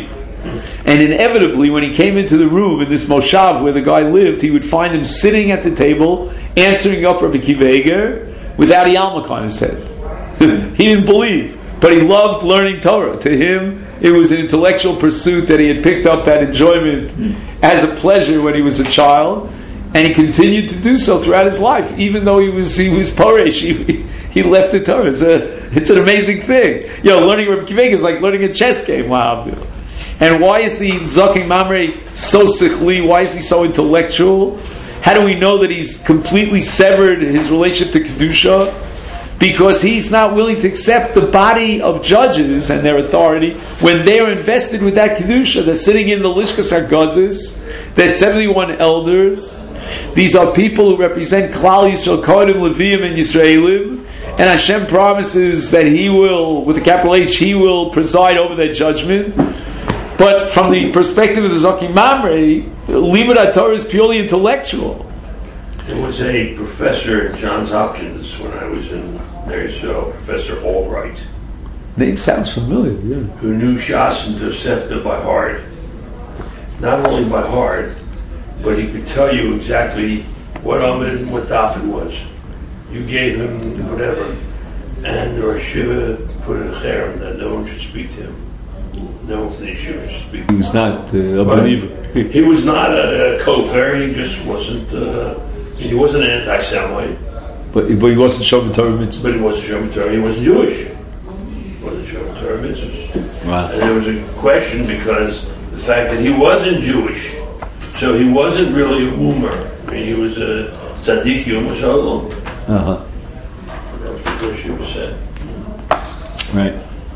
And inevitably, when he came into the room in this moshav where the guy lived, he would find him sitting at the table, answering up Rabbi Akiva Eiger without a yarmulke on his head. He didn't believe, but he loved learning Torah. To him, it was an intellectual pursuit that he had picked up that enjoyment as a pleasure when he was a child, and he continued to do so throughout his life, even though he was Poresh. He left the Torah. It's an amazing thing. Learning Rabbi Akiva Eiger is like learning a chess game. Wow. And why is the Zoking Mamre so sichli? Why is he so intellectual? How do we know that he's completely severed his relationship to Kedusha? Because he's not willing to accept the body of judges and their authority when they are invested with that Kedusha. They're sitting in the Lishkas HaGazis. There's 71 elders. These are people who represent Klal Yisrael, Kohanim, Leviim, and Yisraelim. And Hashem promises that He will, with a capital H, He will preside over their judgment. But from the perspective of the Zoking Mamre, Limud Torah is purely intellectual. There was a professor at Johns Hopkins when I was in there, Professor Albright. Name sounds familiar, yeah. Who knew Shas and Tosefta by heart. Not only by heart, but he could tell you exactly what Amid and what Daf it was. You gave him whatever. And the Rosh Shiva put in a cherem that no one should speak to him. No one from the Yeshiva should speak to him. He was not a believer. He was not a kofar, he just wasn't... he wasn't an anti-Semite. But he wasn't Shomer Torah mitzvahs. But he wasn't Shomer Torah. He wasn't Jewish. He wasn't Shomer Torah mitzvahs. Wow. And there was a question because the fact that he wasn't Jewish, so he wasn't really a Umer. I mean, he was a tzaddik Umer Shalom. Uh-huh. That's what the Yeshiva said. Right.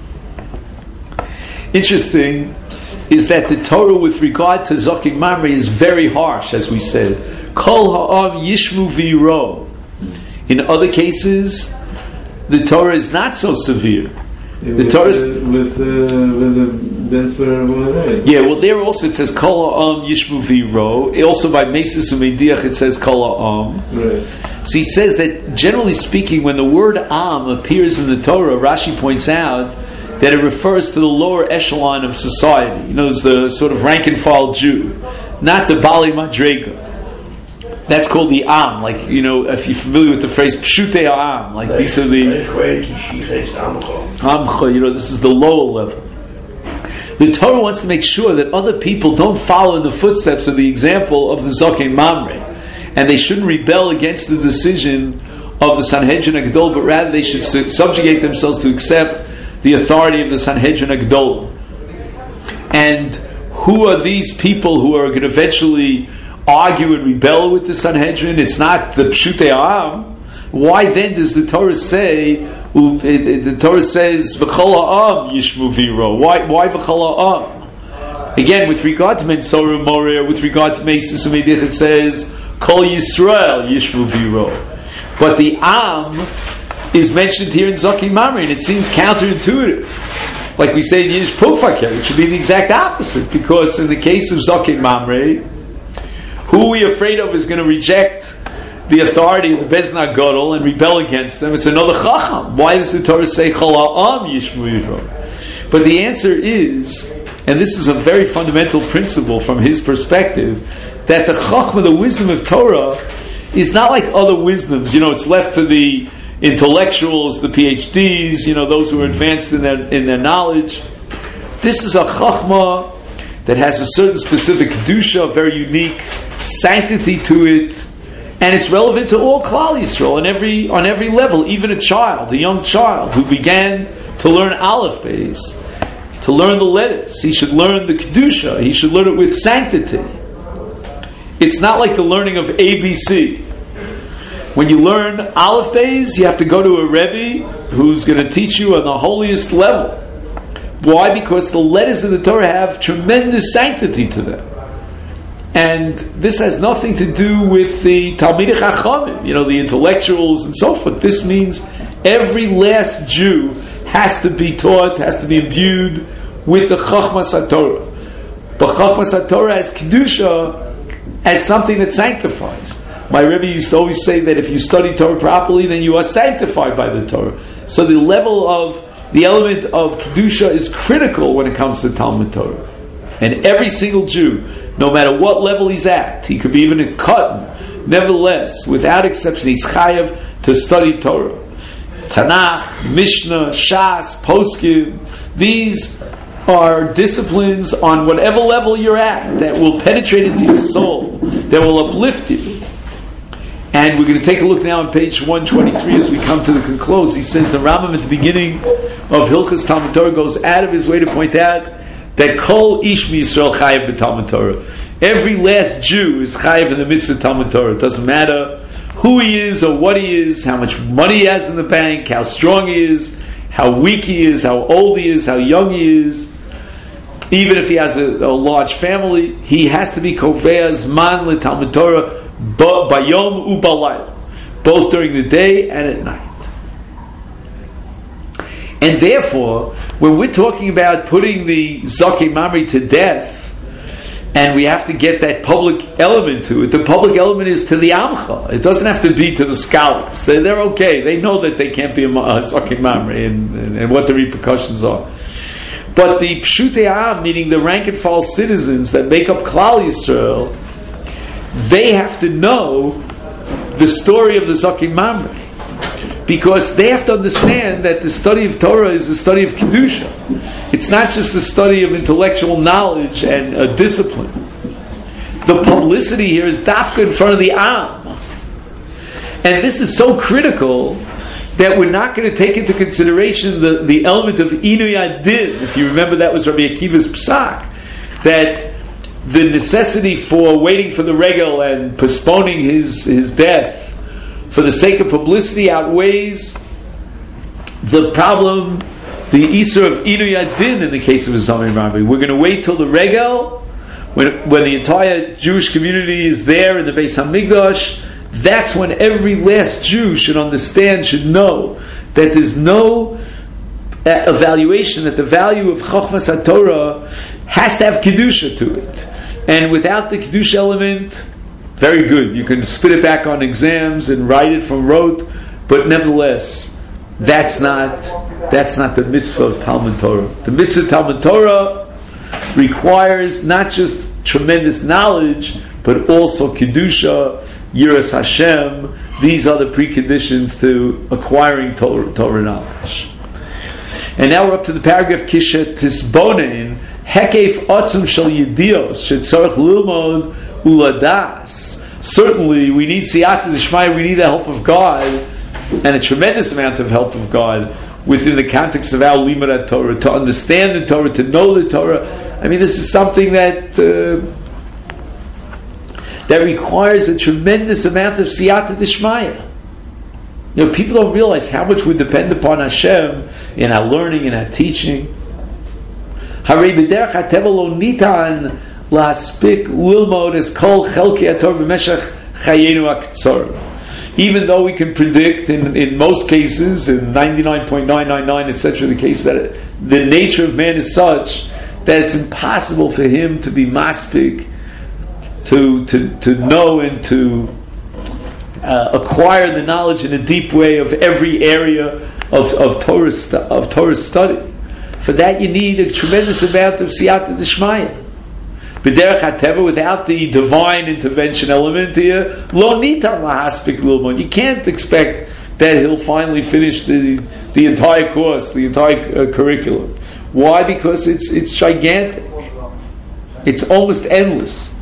Interesting is that the Torah with regard to Zoking Mamre is very harsh, as we said. Kol ha'am yishmu v'yiro. In other cases, the Torah is not so severe. The Torah is with the Ben Sura. Yeah, well, there also it says Kol ha'am yishmu v'yiro. Also by Mesis u'Meidiach it says Kol ha'am. Right. So he says that generally speaking, when the word Am appears in the Torah, Rashi points out that it refers to the lower echelon of society. It's the sort of rank and file Jew, not the Bali Madrega. That's called the Am. Like, if you're familiar with the phrase Pshutei Am, like these are the Amcha, this is the lower level. The Torah wants to make sure that other people don't follow in the footsteps of the example of the Zoking Mamre, and they shouldn't rebel against the decision of the Sanhedrin HaGadol, but rather they should subjugate themselves to accept the authority of the Sanhedrin HaGadol. And who are these people who are going to eventually argue and rebel with the Sanhedrin? It's not the Pshutei Ha'am. Why then does the Torah say, the Torah says, V'chol ha'am yishmu v'yiro? Why V'chol ha'am? Again, with regard to Mensora Moria, with regard to Mesis u'Meidiach, it says, Kol Yisrael yishmu v'yiro. But the Am is mentioned here in Zoking Mamre, and it seems counterintuitive. Like we say in Yiddish, Pukfaker, it should be the exact opposite, because in the case of Zoking Mamre, who we afraid of is going to reject the authority of the Beis Din HaGadol and rebel against them? It's another Chacham. Why does the Torah say Chol ha'am yishmu v'yiro? But the answer is, and this is a very fundamental principle from his perspective, that the Chachma, the wisdom of Torah, is not like other wisdoms. It's left to the intellectuals, the PhDs, those who are advanced in their knowledge. This is a chachma that has a certain specific kedusha, a very unique sanctity to it, and it's relevant to all Klal Yisrael on every level. Even a young child who began to learn Aleph Beis, to learn the letters, he should learn the kedusha. He should learn it with sanctity. It's not like the learning of ABC. When you learn Aleph Beis, you have to go to a Rebbe who's going to teach you on the holiest level. Why? Because the letters of the Torah have tremendous sanctity to them. And this has nothing to do with the Talmidei Chachamim, the intellectuals and so forth. This means every last Jew has to be taught, has to be imbued with the Chachmas HaTorah. But Chachmas HaTorah as Kedusha, as something that sanctifies. My Rebbe used to always say that if you study Torah properly, then you are sanctified by the Torah. So the element of Kedusha is critical when it comes to Talmud Torah. And every single Jew, no matter what level he's at, he could be even in Katan, nevertheless, without exception, he's chayav to study Torah. Tanakh, Mishnah, Shas, Poskim, these are disciplines on whatever level you're at that will penetrate into your soul, that will uplift you. And we're going to take a look now on page 123 as we come to the conclusion. He says the Rambam at the beginning of Hilchas Talmud Torah goes out of his way to point out that Kol Ish Yisrael Chayav b'Talmud Torah. Every last Jew is Chayav in the midst of Talmud Torah. It doesn't matter who he is or what he is, how much money he has in the bank, how strong he is, how weak he is, how old he is, how young he is. Even if he has a large family, he has to be Kovea Zman l'Talmud Torah Bayom u'Balayla, both during the day and at night. And therefore, when we're talking about putting the Zakei Mamre to death, and we have to get that public element to it, the public element is to the Amcha. It doesn't have to be to the scholars. They're okay. They know that they can't be a Zakei Mamre and what the repercussions are. But the Pshutei Am, meaning the rank and file citizens that make up Klal Yisrael, they have to know the story of the Zakei Mamre, because they have to understand that the study of Torah is a study of Kedusha. It's not just a study of intellectual knowledge and a discipline. The publicity here is dafka in front of the Am. And this is so critical that we're not going to take into consideration the element of Inui Adin. If you remember, that was Rabbi Akiva's psak, that the necessity for waiting for the regel and postponing his death for the sake of publicity outweighs the problem, the Isur of Inui Adin in the case of the Zakei Mamre. We're going to wait till the regel, when the entire Jewish community is there in the Beis HaMikdash. That's when every last Jew should understand, should know that there's no evaluation, that the value of Chochmas HaTorah has to have Kedusha to it. And without the Kedusha element, very good, you can spit it back on exams and write it from rote, but nevertheless, that's not the mitzvah of Talmud Torah. The mitzvah of Talmud Torah requires not just tremendous knowledge, but also Kedusha, Yiras Hashem. These are the preconditions to acquiring Torah knowledge. And now we're up to the paragraph Kishet Tisbonin Hekef Otzum Shel Yedios Shetzorach Lilmod Uladas. Certainly we need Siyata D'Shmaya, we need the help of God, and a tremendous amount of help of God within the context of our Limud Torah, to understand the Torah, to know the Torah. I mean, this is something that requires a tremendous amount of Siyata D'Shmaya. You know, people don't realize how much we depend upon Hashem in our learning, in our teaching. Harei b'derech hateva lo nitan laspik lilmod es kol chelkei haTorah b'meshech chayenu ha'ktzor. Even though we can predict in most cases, in 99.999 etc., the case that the nature of man is such that it's impossible for him to be maspik, to know and to acquire the knowledge in a deep way of every area of Torah study. For that you need a tremendous amount of Siyata D'Shmaya. B'derech HaTeva, without the divine intervention element here, lo nitan lahaspik lilmod. You can't expect that he'll finally finish the entire course, the entire curriculum. Why? Because it's gigantic. It's almost endless.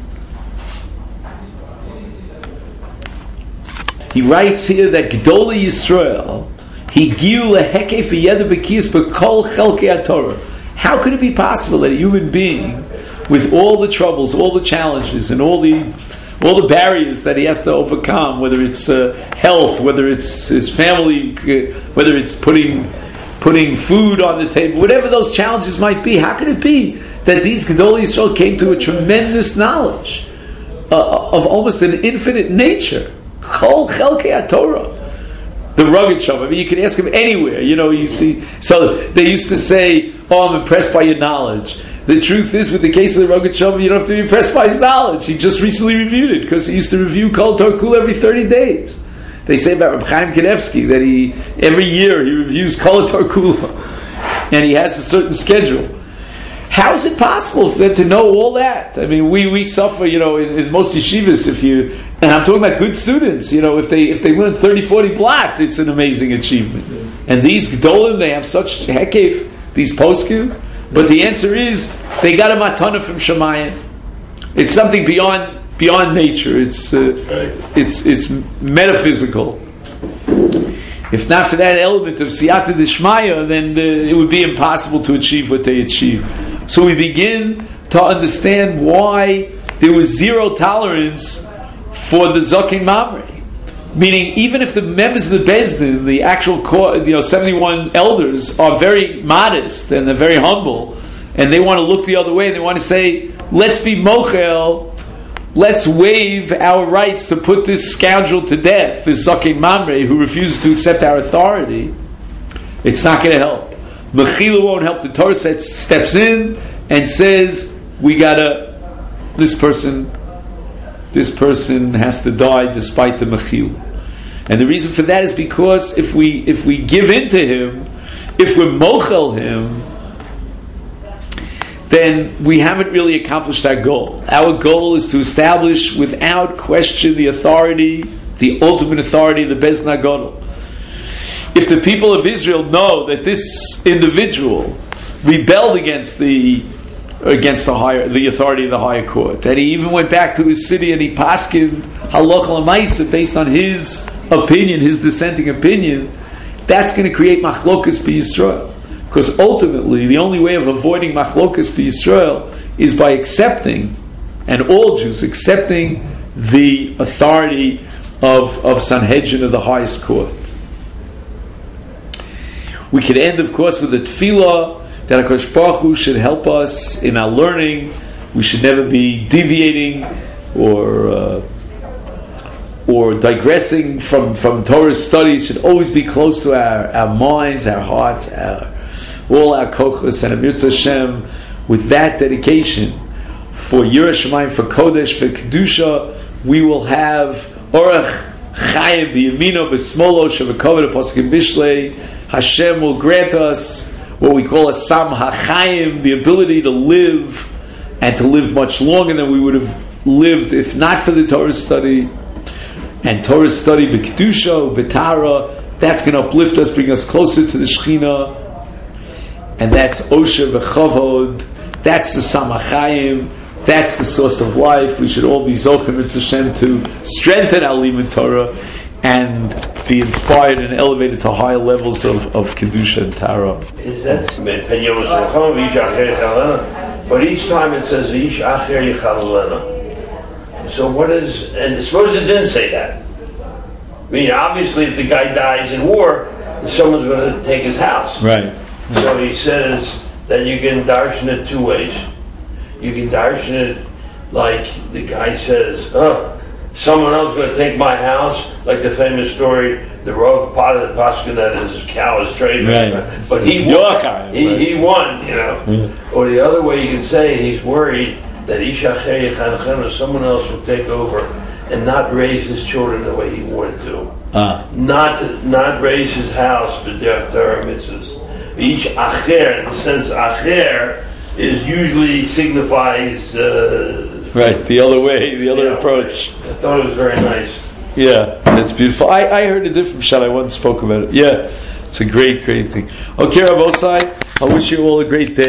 He writes here that Gedolei Yisrael higiu lehekef v'yeda b'kiyas b'kol chelkei haTorah. How could it be possible that a human being, with all the troubles, all the challenges, and all the barriers that he has to overcome, whether it's health, whether it's his family, whether it's putting food on the table, whatever those challenges might be, how could it be that these Gedolei Yisrael came to a tremendous knowledge of almost an infinite nature? Kol Chelkei HaTorah. The rugged Shabbat. I mean, you can ask him anywhere. You see. So they used to say, "Oh, I'm impressed by your knowledge." The truth is, with the case of the rugged Shabbat, you don't have to be impressed by his knowledge. He just recently reviewed it because he used to review Kol Torah Kula every 30 days. They say about Reb Chaim Kanevsky that every year he reviews Kol Torah Kula, and he has a certain schedule. How is it possible for them to know all that? I mean, we suffer, in most yeshivas, and I'm talking about good students, if they learn 30, 40 block, it's an amazing achievement. And these Gedolim, they have such hekev, these poskim, but the answer is, they got a matana from Shemayim. It's something beyond nature. It's metaphysical. If not for that element of siyata d'shmaya, then it would be impossible to achieve what they achieve. So we begin to understand why there was zero tolerance for the Zaken Mamre. Meaning, even if the members of the Beis Din, the actual 71 elders, are very modest and they're very humble, and they want to look the other way, and they want to say, let's be mochel, let's waive our rights to put this scoundrel to death, this Zaken Mamre, who refuses to accept our authority, it's not going to help. Mechila won't help. The Torah steps in and says, this person has to die despite the Mechila. And the reason for that is because if we give in to him, if we mochel him, then we haven't really accomplished our goal. Our goal is to establish without question the authority, the ultimate authority of the Beis Din HaGadol. If the people of Israel know that this individual rebelled against the authority of the higher court, that he even went back to his city and he paskined halacha l'maisa based on his opinion, his dissenting opinion, that's going to create machlokas b'Yisrael. Because ultimately, the only way of avoiding machlokas b'Yisrael is by accepting, and all Jews accepting, the authority of Sanhedrin, of the highest court. We could end, of course, with a tefillah that HaKadosh Baruch Hu should help us in our learning. We should never be deviating or digressing from Torah's study. It should always be close to our minds, our hearts, all our kochos, and Amir Hashem, with that dedication for Yirah Shamayim, for Kodesh, for Kedusha, we will have Orach Chayim b'Yamino b'Smolo Shavakavod Poskim Bishlei. Hashem will grant us what we call a Sam HaChayim, the ability to live, and to live much longer than we would have lived if not for the Torah study. And Torah study b'Kedusha, b'Tara, that's going to uplift us, bring us closer to the Shekhinah. And that's Osher v'Chavod, that's the Sam HaChayim, that's the source of life. We should all be Zochim Mitzvah Hashem to strengthen our Limud Torah and be inspired and elevated to higher levels of Kedusha and Tara. Is that but each time it says Ish Acher Yichalelena. So what is, and suppose it didn't say that. I mean, obviously if the guy dies in war, someone's going to take his house. Right. So he says that you can darshan it two ways. You can darshan it like the guy says, someone else is going to take my house, like the famous story, the Rav Paskin that his cow is traded. Right. But he won. He won, Or the other way you can say he's worried that someone else will take over and not raise his children the way he wanted to. Not raise his house, but derech Torah mitzvahs. Each acher, the sense acher, is usually signifies right, the other way, the other approach. I thought it was very nice. Yeah, that's beautiful. I heard a different shot. I once spoke about it. Yeah, it's a great, great thing. Okay, Rabbi Osai, I wish you all a great day.